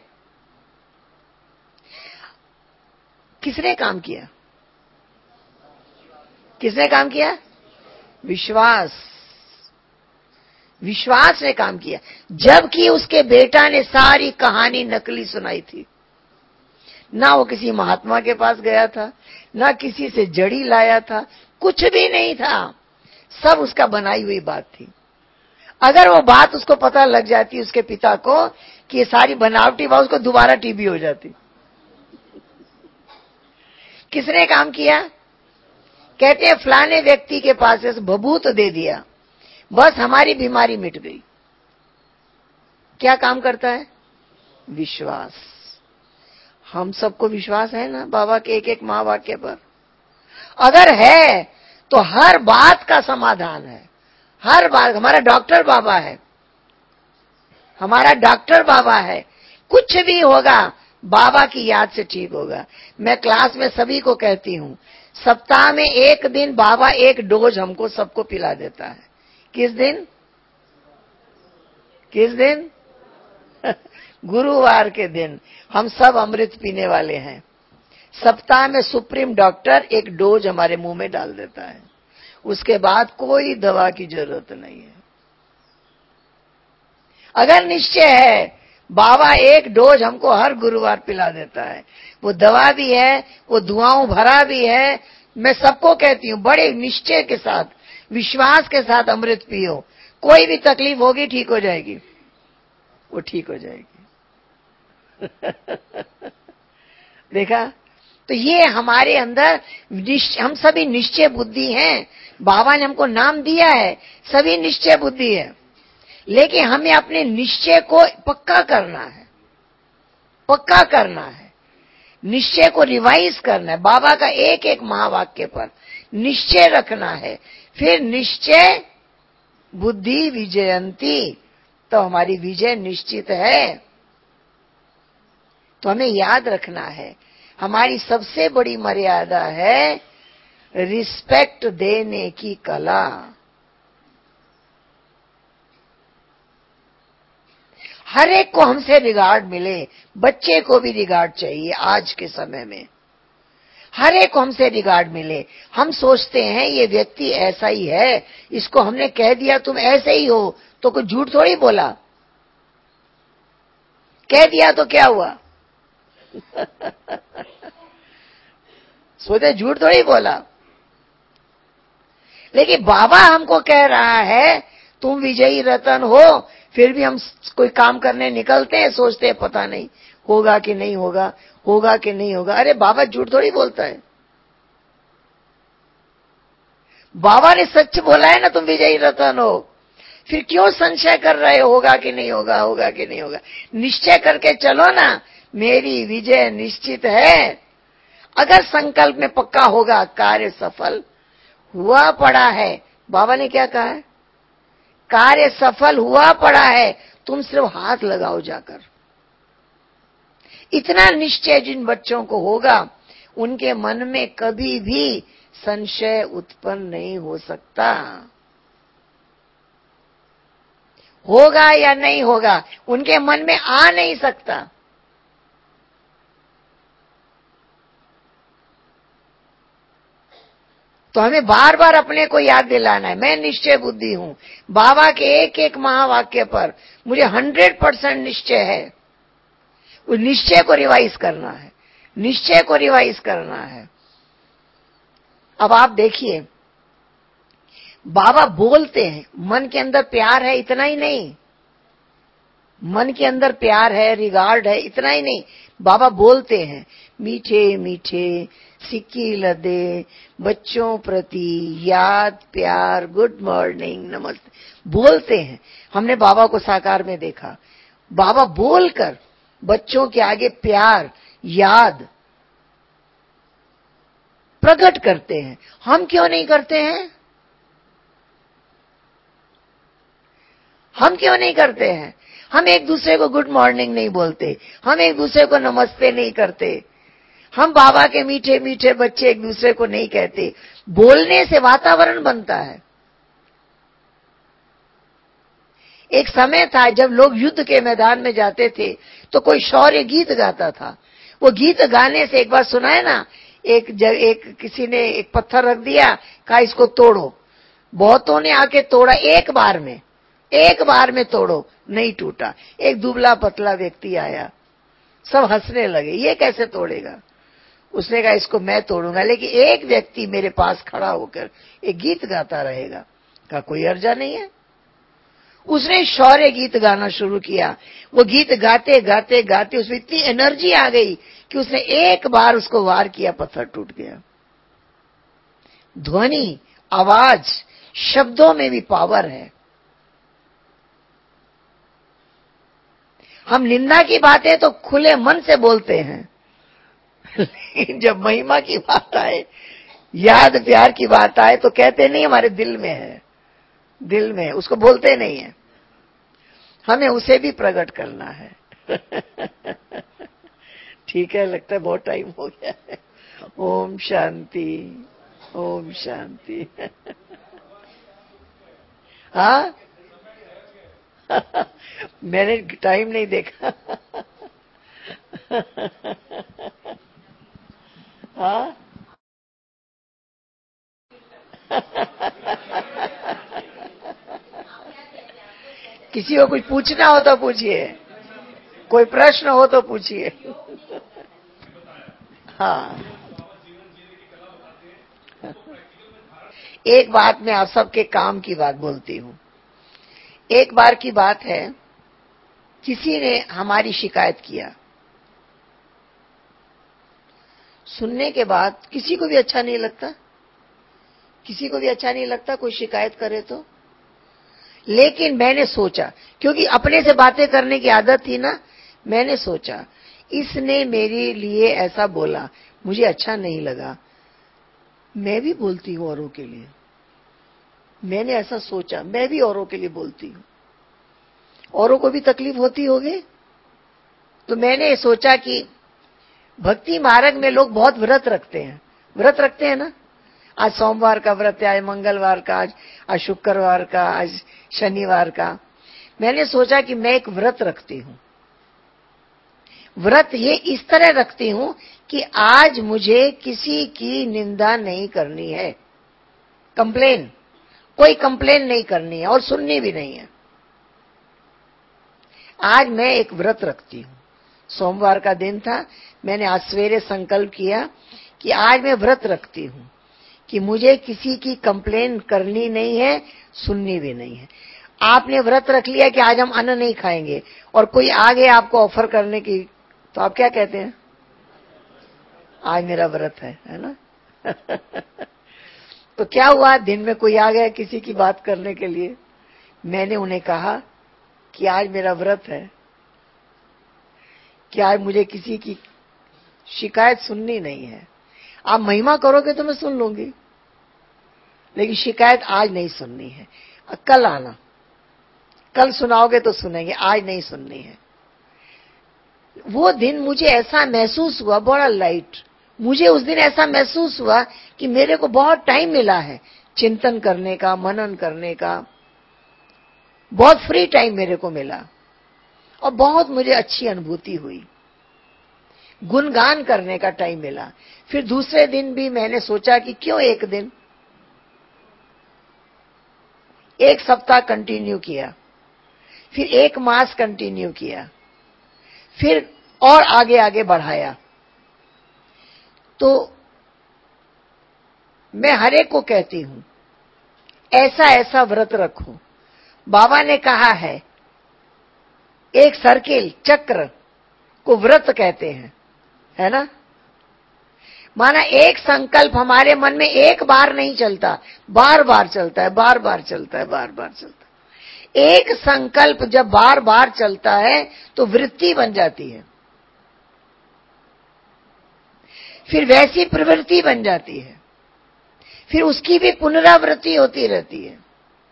A: किसने काम किया? किसने काम किया? विश्वास। विश्वास ने काम किया, जबकि उसके बेटा ने सारी कहानी नकली सुनाई थी। ना वो किसी महात्मा के पास गया था, ना किसी से जड़ी लाया था, कुछ भी नहीं था, सब उसका बनाई हुई बात थी। अगर वो बात उसको पता लग जाती उसके पिता को कि ये सारी बनावटी बात, उसको दोबारा टीबी हो जाती। किसने काम किया? कहते हैं फलाने व्यक्ति के पास से भभूत दे दिया, बस हमारी बीमारी मिट गई। क्या काम करता है? विश्वास। हम सबको विश्वास है ना बाबा के एक एक महावाक्य पर? अगर है तो हर बात का समाधान है, हर बात। हमारा डॉक्टर बाबा है, हमारा डॉक्टर बाबा है। कुछ भी होगा बाबा की याद से ठीक होगा। मैं क्लास में सभी को कहती हूं, सप्ताह में एक दिन बाबा एक डोज हमको सबको पिला देता है। किस दिन? किस दिन? गुरुवार के दिन हम सब अमृत पीने वाले हैं। सप्ताह में सुप्रीम डॉक्टर एक डोज हमारे मुंह में डाल देता है, उसके बाद कोई दवा की जरूरत नहीं है। अगर निश्चय है, बाबा एक डोज हमको हर गुरुवार पिला देता है। वो दवा भी है, वो दुआओं भरा भी है। मैं सबको कहती हूँ, बड़े निश्चय के साथ, विश्वास के साथ अमृत पियो। कोई भी तकलीफ होगी ठीक हो जाएगी, वो ठीक हो जाएगी। देखा? तो ये हमारे अंदर हम सभी निश्चय बुद्धि हैं। बाबा ने हमको नाम दिया है, सभी निश्चय बुद्धि है, लेकिन हमें अपने निश्चय को पक्का करना है, पक्का करना है, निश्चय को रिवाइज करना है। बाबा का एक एक महावाक्य पर निश्चय रखना है। फिर निश्चय बुद्धि विजयंती, तो हमारी विजय निश्चित है। तो हमें याद रखना है, हमारी सबसे बड़ी मर्यादा है रिस्पेक्ट देने की कला। हर एक को हमसे रिगार्ड मिले, बच्चे को भी रिगार्ड चाहिए। आज के समय में हर एक को हमसे रिगार्ड मिले। हम सोचते हैं ये व्यक्ति ऐसा ही है, इसको हमने कह दिया तुम ऐसे ही हो, तो कोई झूठ थोड़ी बोला। कह दिया तो क्या हुआ? सोचे झूठ थोड़ी बोला। लेकिन बाबा हमको कह रहा है तुम विजयी रतन हो, फिर भी हम कोई काम करने निकलते हैं, सोचते हैं पता नहीं होगा कि नहीं होगा, होगा कि नहीं होगा। अरे बाबा झूठ थोड़ी बोलता है, बाबा ने सच बोला है ना तुम विजयी रतन हो, फिर क्यों संशय कर रहे हो होगा कि नहीं होगा, होगा कि नहीं होगा। निश्चय करके चलो ना, मेरी विजय निश्चित है। अगर संकल्प में पक्का होगा, कार्य सफल हुआ पड़ा है। बाबा ने क्या कहा है? कार्य सफल हुआ पड़ा है, तुम सिर्फ हाथ लगाओ जाकर। इतना निश्चय जिन बच्चों को होगा, उनके मन में कभी भी संशय उत्पन्न नहीं हो सकता। होगा या नहीं होगा, उनके मन में आ नहीं सकता। तो हमें बार बार अपने को याद दिलाना है, मैं निश्चय बुद्धि हूं। बाबा के एक एक महावाक्य पर मुझे हंड्रेड परसेंट निश्चय है। उस निश्चय को रिवाइज करना है, निश्चय को रिवाइज करना है। अब आप देखिए, बाबा बोलते हैं, मन के अंदर प्यार है इतना ही नहीं, मन के अंदर प्यार है, रिगार्ड है इतना ही नहीं, बाबा बोलते हैं मीठे मीठे सिक्की लदे बच्चों प्रति याद प्यार, गुड मॉर्निंग, नमस्ते, बोलते हैं। हमने बाबा को साकार में देखा, बाबा बोलकर बच्चों के आगे प्यार याद प्रकट करते हैं। हम क्यों नहीं करते हैं? हम क्यों नहीं करते हैं? हम एक दूसरे को गुड मॉर्निंग नहीं बोलते, हम एक दूसरे को नमस्ते नहीं करते, हम बाबा के मीठे मीठे बच्चे एक दूसरे को नहीं कहते। बोलने से वातावरण बनता है। एक समय था जब लोग युद्ध के मैदान में जाते थे तो कोई शौर्य गीत गाता था। वो गीत गाने से, एक बार सुना है ना, एक जब एक किसी ने एक पत्थर रख दिया, कहा इसको तोड़ो, बहुतों ने आके तोड़ा एक बार में, एक बार में तोड़ो, नहीं टूटा। एक दुबला पतला व्यक्ति आया, सब हंसने लगे, ये कैसे तोड़ेगा? उसने कहा इसको मैं तोड़ूंगा, लेकिन एक व्यक्ति मेरे पास खड़ा होकर एक गीत गाता रहेगा। कहा कोई अर्जा नहीं है। उसने शौर्य गीत गाना शुरू किया। वो गीत गाते गाते गाते उसमें इतनी एनर्जी आ गई कि उसने एक बार उसको वार किया, पत्थर टूट गया। ध्वनि, आवाज, शब्दों में भी पावर है। हम निंदा की बातें तो खुले मन से बोलते हैं, लेकिन जब महिमा की बात आए, याद प्यार की बात आए, तो कहते नहीं हमारे दिल में है, दिल में, उसको बोलते नहीं है। हमें उसे भी प्रकट करना है। ठीक है, लगता है बहुत टाइम हो गया है। ओम शांति, ओम शांति। हाँ, मैंने टाइम नहीं देखा। हाँ। किसी को कुछ पूछना हो तो पूछिए, कोई प्रश्न हो तो पूछिए। हाँ, एक बात मैं आप सबके काम की बात बोलती हूँ। एक बार की बात है, किसी ने हमारी शिकायत किया। सुनने के बाद किसी को भी अच्छा नहीं लगता, किसी को भी अच्छा नहीं लगता कोई शिकायत करे तो। लेकिन मैंने सोचा, क्योंकि अपने से बातें करने की आदत थी ना, मैंने सोचा इसने मेरे लिए ऐसा बोला, मुझे अच्छा नहीं लगा, मैं भी बोलती हूँ औरों के लिए। मैंने ऐसा सोचा, मैं भी औरों के लिए बोलती हूँ, औरों को भी तकलीफ होती होगी। तो मैंने सोचा कि भक्ति मार्ग में लोग बहुत व्रत रखते हैं, व्रत रखते हैं ना। आज सोमवार का व्रत है, आज मंगलवार का, आज आज शुक्रवार का, आज शनिवार का। मैंने सोचा कि मैं एक व्रत रखती हूँ। व्रत ये इस तरह रखती हूँ कि आज मुझे किसी की निंदा नहीं करनी है, कंप्लेन, कोई कंप्लेन नहीं करनी है और सुननी भी नहीं है। आज मैं एक व्रत रखती हूँ। सोमवार का दिन था, मैंने आज सवेरे संकल्प किया कि आज मैं व्रत रखती हूँ कि मुझे किसी की कंप्लेन करनी नहीं है, सुननी भी नहीं है। आपने व्रत रख लिया कि आज हम अन्न नहीं खाएंगे, और कोई आगे आपको ऑफर करने की, तो आप क्या कहते हैं? आज मेरा व्रत है, है ना? तो क्या हुआ, दिन में कोई आ गया किसी की बात करने के लिए, मैंने उन्हें कहा कि आज मेरा व्रत है, कि आज मुझे किसी की शिकायत सुननी नहीं है। आप महिमा करोगे तो मैं सुन लूंगी, लेकिन शिकायत आज नहीं सुननी है। कल आना, कल सुनाओगे तो सुनेंगे, आज नहीं सुननी है। वो दिन मुझे ऐसा महसूस हुआ, बड़ा लाइट, मुझे उस दिन ऐसा महसूस हुआ कि मेरे को बहुत टाइम मिला है चिंतन करने का, मनन करने का, बहुत फ्री टाइम मेरे को मिला, और बहुत मुझे अच्छी अनुभूति हुई, गुणगान करने का टाइम मिला। फिर दूसरे दिन भी मैंने सोचा कि क्यों एक दिन, एक सप्ताह कंटिन्यू किया, फिर एक मास कंटिन्यू किया, फिर और आगे आगे बढ़ाया। तो मैं हर एक को कहती हूं ऐसा ऐसा व्रत रखो। बाबा ने कहा है, एक सर्किल, चक्र को व्रत कहते हैं, है ना? माना एक संकल्प हमारे मन में एक बार नहीं चलता, बार बार चलता है, बार बार चलता है, बार बार चलता है। एक संकल्प जब बार बार चलता है तो वृत्ति बन जाती है, फिर वैसी प्रवृत्ति बन जाती है, फिर उसकी भी पुनरावृत्ति होती रहती है।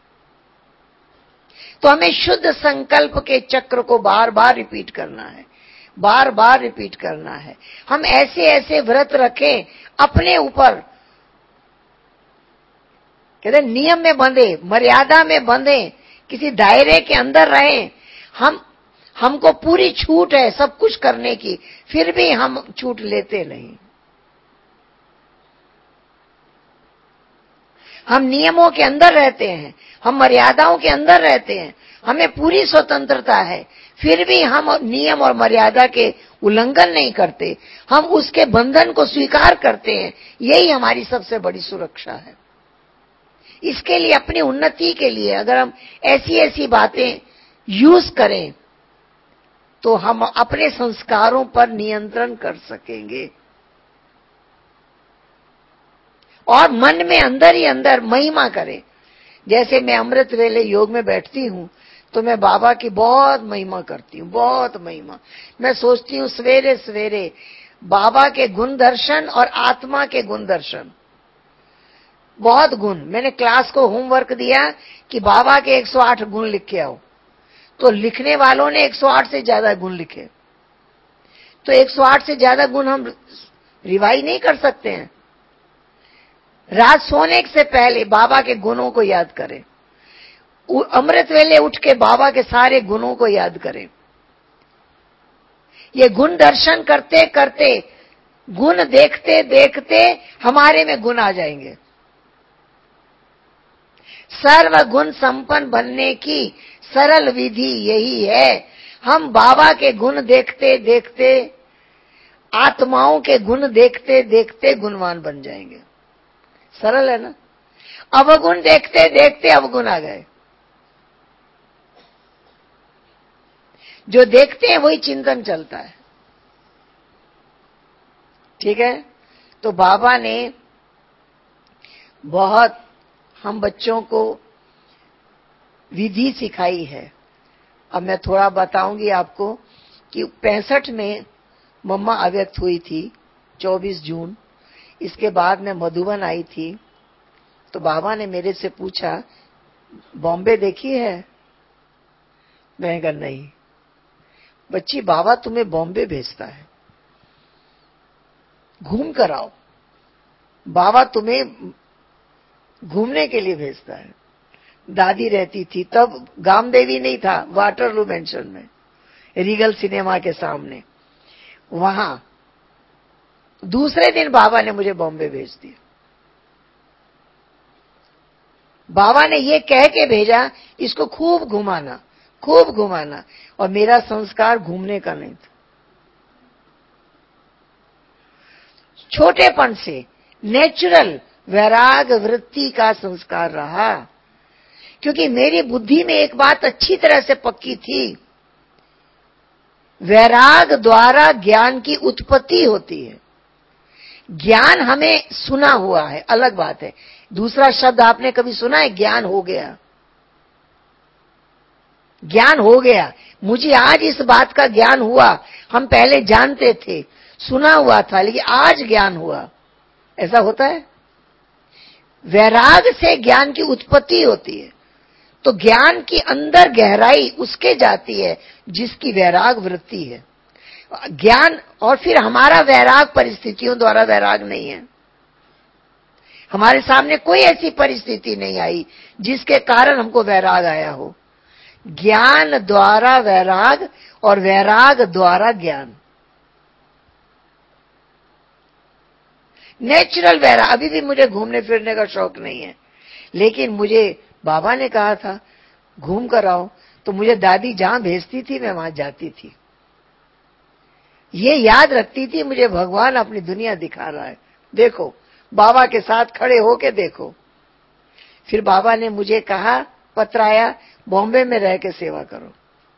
A: तो हमें शुद्ध संकल्प के चक्र को बार बार रिपीट करना है, बार बार रिपीट करना है। हम ऐसे ऐसे व्रत रखें अपने ऊपर, कहते नियम में बंधे, मर्यादा में बंधे, किसी दायरे के अंदर रहें। हम हमको पूरी छूट है सब कुछ करने की, फिर भी हम छूट लेते नहीं। हम नियमों के अंदर रहते हैं, हम मर्यादाओं के अंदर रहते हैं, हमें पूरी स्वतंत्रता है, फिर भी हम नियम और मर्यादा के उल्लंघन नहीं करते, हम उसके बंधन को स्वीकार करते हैं। यही हमारी सबसे बड़ी सुरक्षा है। इसके लिए, अपनी उन्नति के लिए अगर हम ऐसी ऐसी बातें यूज करें तो हम अपने संस्कारों पर नियंत्रण कर सकेंगे और मन में अंदर ही अंदर महिमा करें। जैसे मैं अमृत वेले योग में बैठती हूं तो मैं बाबा की बहुत महिमा करती हूँ, बहुत महिमा। मैं सोचती हूँ सवेरे सवेरे बाबा के गुण दर्शन और आत्मा के गुण दर्शन, बहुत गुण। मैंने क्लास को होमवर्क दिया कि बाबा के एक सौ आठ गुण लिख के आओ, तो लिखने वालों ने एक सौ आठ से ज्यादा गुण लिखे। तो एक सौ आठ से ज्यादा गुण हम रिवाइज नहीं कर सकते हैं। रात सोने से पहले बाबा के गुणों को याद करें, अमृत वेले उठ के बाबा के सारे गुणों को याद करें। ये गुण दर्शन करते करते, गुण देखते देखते हमारे में गुण आ जाएंगे। सर्व गुण संपन्न बनने की सरल विधि यही है। हम बाबा के गुण देखते देखते, आत्माओं के गुण देखते देखते गुणवान बन जाएंगे। सरल है ना। अवगुण देखते देखते अवगुण आ गए। जो देखते हैं वही चिंतन चलता है। ठीक है। तो बाबा ने बहुत हम बच्चों को विधि सिखाई है। अब मैं थोड़ा बताऊंगी आपको कि पैंसठ में मम्मा अव्यक्त हुई थी, चौबीस जून। इसके बाद मैं मधुबन आई थी तो बाबा ने मेरे से पूछा, बॉम्बे देखी है? मैं कहा नहीं। बच्ची, बाबा तुम्हें बॉम्बे भेजता है, घूम कर आओ। बाबा तुम्हें घूमने के लिए भेजता है। दादी रहती थी तब, गामदेवी नहीं था, वाटरलू मेंशन में, रीगल सिनेमा के सामने। वहां दूसरे दिन बाबा ने मुझे बॉम्बे भेज दिया। बाबा ने ये कह के भेजा, इसको खूब घुमाना, खूब घुमाना। और मेरा संस्कार घूमने का नहीं था। छोटेपन से नेचुरल वैराग वृत्ति का संस्कार रहा, क्योंकि मेरी बुद्धि में एक बात अच्छी तरह से पक्की थी, वैराग द्वारा ज्ञान की उत्पत्ति होती है। ज्ञान हमें सुना हुआ है, अलग बात है। दूसरा शब्द आपने कभी सुना है, ज्ञान हो गया? ज्ञान हो गया। मुझे आज इस बात का ज्ञान हुआ। हम पहले जानते थे, सुना हुआ था, लेकिन आज ज्ञान हुआ। ऐसा होता है। वैराग से ज्ञान की उत्पत्ति होती है। तो ज्ञान की अंदर गहराई उसके जाती है जिसकी वैराग वृत्ति है। ज्ञान, और फिर हमारा वैराग परिस्थितियों द्वारा वैराग नहीं है। हमारे सामने कोई ऐसी परिस्थिति नहीं आई जिसके कारण हमको वैराग आया हो। ज्ञान द्वारा वैराग और वैराग द्वारा ज्ञान, नेचुरल वैराग। अभी भी मुझे घूमने फिरने का शौक नहीं है, लेकिन मुझे बाबा ने कहा था घूम कर आओ, तो मुझे दादी जहां भेजती थी मैं वहां जाती थी। ये याद रखती थी मुझे भगवान अपनी दुनिया दिखा रहा है, देखो, बाबा के साथ खड़े होके देखो। फिर बाबा ने मुझे कहा, पत्र आया, बॉम्बे में रह के सेवा करो।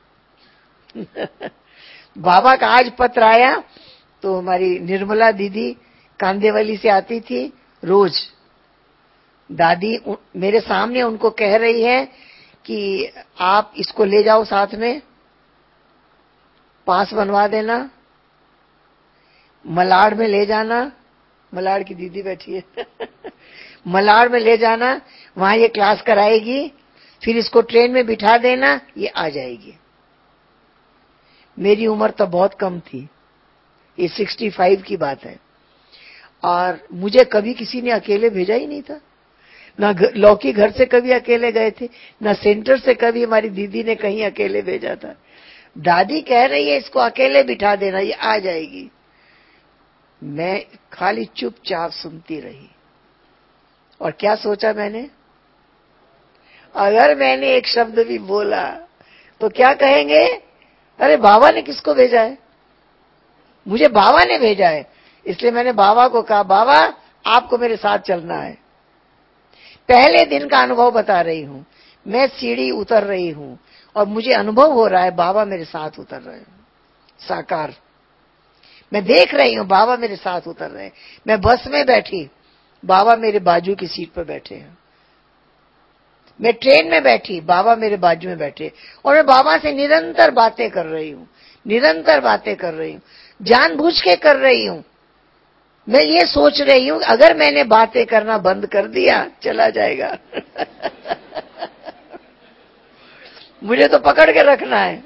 A: बाबा का आज पत्र आया तो हमारी निर्मला दीदी कांदेवली से आती थी रोज। दादी मेरे सामने उनको कह रही है कि आप इसको ले जाओ, साथ में पास बनवा देना, मलाड में ले जाना। मलाड की दीदी बैठी है। मलाड में ले जाना, वहां ये क्लास कराएगी, फिर इसको ट्रेन में बिठा देना, ये आ जाएगी। मेरी उम्र तो बहुत कम थी, ये पैंसठ की बात है, और मुझे कभी किसी ने अकेले भेजा ही नहीं था। ना लौकी घर से कभी अकेले गए थे, ना सेंटर से कभी हमारी दीदी ने कहीं अकेले भेजा था। दादी कह रही है इसको अकेले बिठा देना, ये आ जाएगी। मैं खाली चुपचाप सुनती रही और क्या सोचा मैंने, अगर मैंने एक शब्द भी बोला तो क्या कहेंगे, अरे बाबा ने किसको भेजा है, मुझे बाबा ने भेजा है। इसलिए मैंने बाबा को कहा, बाबा आपको मेरे साथ चलना है। पहले दिन का अनुभव बता रही हूं, मैं सीढ़ी उतर रही हूं और मुझे अनुभव हो रहा है बाबा मेरे साथ उतर रहे हैं, साकार मैं देख रही हूं, बाबा मेरे साथ उतर रहे हैं। मैं बस में बैठी, बाबा मेरे बाजू की सीट पर बैठे हैं। मैं ट्रेन में बैठी, बाबा मेरे बाजू में बैठे, और मैं बाबा से निरंतर बातें कर रही हूं, निरंतर बातें कर रही हूं, जानबूझ के कर रही हूं। मैं ये सोच रही हूं अगर मैंने बातें करना बंद कर दिया चला जाएगा मुझे तो पकड़ के रखना है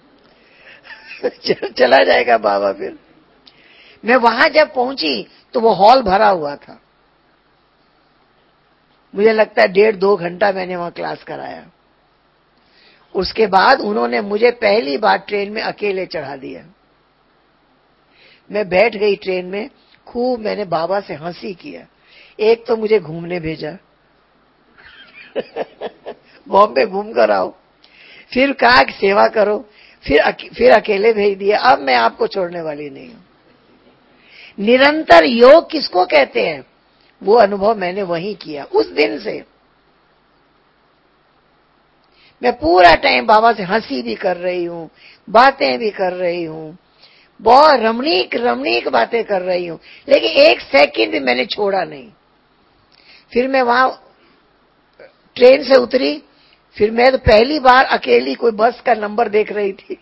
A: चला जाएगा बाबा। फिर मैं वहां जब पहुंची तो वो हॉल भरा हुआ था। मुझे लगता है डेढ़ दो घंटा मैंने वहां क्लास कराया। उसके बाद उन्होंने मुझे पहली बार ट्रेन में अकेले चढ़ा दिया। मैं बैठ गई ट्रेन में, खूब मैंने बाबा से हंसी किया। एक तो मुझे घूमने भेजा बॉम्बे घूम कर आओ, फिर कहा कि सेवा करो, फिर अके, फिर अकेले भेज दिया। अब मैं आपको छोड़ने वाली नहीं हूं। निरंतर योग किसको कहते हैं, वो अनुभव मैंने वहीं किया। उस दिन से मैं पूरा टाइम बाबा से हंसी भी कर रही हूं, बातें भी कर रही हूं, बहुत रमणीक रमणीक बातें कर रही हूं, लेकिन एक सेकंड भी मैंने छोड़ा नहीं। फिर मैं वहां ट्रेन से उतरी, फिर मैं तो पहली बार अकेली कोई बस का नंबर देख रही थी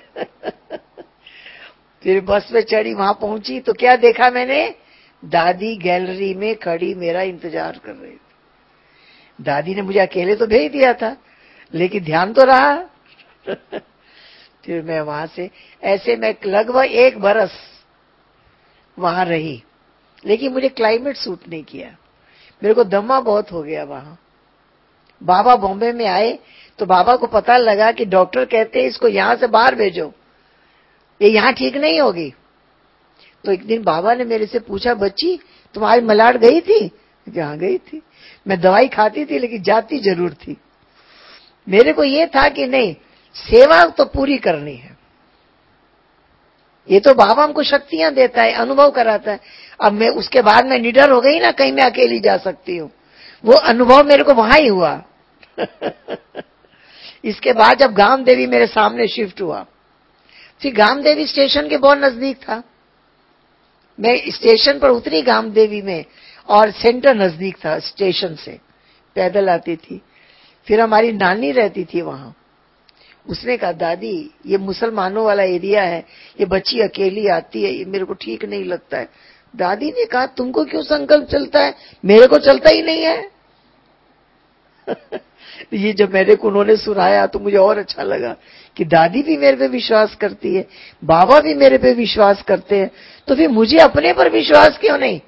A: फिर बस में चढ़ी, वहां पहुंची तो क्या देखा मैंने, दादी गैलरी में खड़ी मेरा इंतजार कर रही थी। दादी ने मुझे अकेले तो भेज दिया था, लेकिन ध्यान तो रहा फिर मैं वहां से ऐसे मैं लगभग एक बरस वहां रही, लेकिन मुझे क्लाइमेट सूट नहीं किया, मेरे को दमा बहुत हो गया वहां। बाबा बॉम्बे में आए तो बाबा को पता लगा कि डॉक्टर कहते हैं इसको यहां से बाहर भेजो, ये यहां ठीक नहीं होगी। तो एक दिन बाबा ने मेरे से पूछा, बच्ची तुम आज मलाड गई थी? कहाँ गई थी, मैं दवाई खाती थी लेकिन जाती जरूर थी। मेरे को ये था कि नहीं, सेवा तो पूरी करनी है। ये तो बाबा हमको शक्तियां देता है, अनुभव कराता है। अब मैं उसके बाद मैं निडर हो गई ना, कहीं मैं अकेली जा सकती हूँ, वो अनुभव मेरे को वहां ही हुआ इसके बाद जब गाम देवी मेरे सामने शिफ्ट हुआ, फिर गाम देवी स्टेशन के बहुत नजदीक था। मैं स्टेशन पर उतरी गाम देवी में, और सेंटर नजदीक था स्टेशन से, पैदल आती थी। फिर हमारी नानी रहती थी वहां, उसने कहा, दादी ये मुसलमानों वाला एरिया है, ये बच्ची अकेली आती है, ये मेरे को ठीक नहीं लगता है। दादी ने कहा, तुमको क्यों संकल्प चलता है, मेरे को चलता ही नहीं है ये जब मेरे को उन्होंने सुनाया तो मुझे और अच्छा लगा कि दादी भी मेरे पे विश्वास करती है, बाबा भी मेरे पे विश्वास करते हैं, तो फिर मुझे अपने पर विश्वास क्यों नहीं,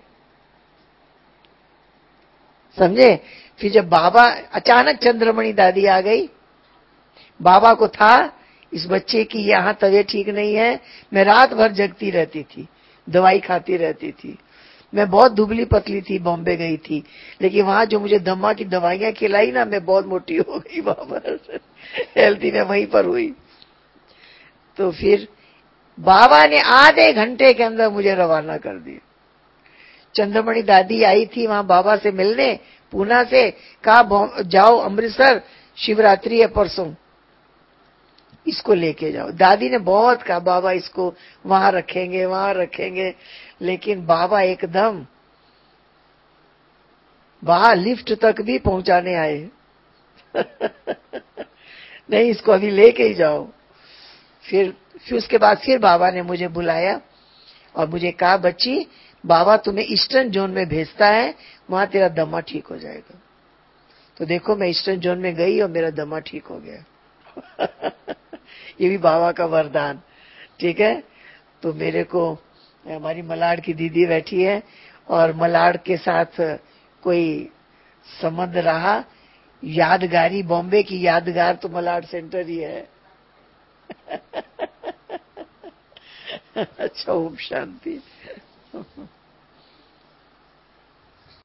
A: समझे। फिर जब बाबा, अचानक चंद्रमणि दादी आ गई, बाबा को था इस बच्चे की यहां तबीयत ठीक नहीं है। मैं रात भर जगती रहती थी, दवाई खाती रहती थी। मैं बहुत दुबली पतली थी, बॉम्बे गई थी, लेकिन वहां जो मुझे दमा की दवाइयां खिलाई ना, मैं बहुत मोटी हो गई वहां हेल्थी में वहीं पर हुई। तो फिर बाबा ने आधे घंटे के अंदर मुझे रवाना कर दिया। चंद्रमणि दादी आई थी वहां बाबा से मिलने, पूना से, कहा जाओ अमृतसर, शिवरात्रि है परसों, इसको लेके जाओ। दादी ने बहुत कहा, बाबा इसको वहां रखेंगे वहां रखेंगे, लेकिन बाबा एकदम वहां लिफ्ट तक भी पहुंचाने आए नहीं, इसको अभी लेके ही जाओ। फिर फिर उसके बाद फिर बाबा ने मुझे बुलाया और मुझे कहा, बच्ची बाबा तुम्हें ईस्टर्न जोन में भेजता है, वहां तेरा दमा ठीक हो जाएगा। तो देखो मैं ईस्टर्न जोन में गई और मेरा दमा ठीक हो गया ये भी बाबा का वरदान, ठीक है। तो मेरे को, हमारी मलाड की दीदी बैठी है, और मलाड के साथ कोई संबंध रहा, यादगारी, बॉम्बे की यादगार तो मलाड सेंटर ही है अच्छा, ओम शांति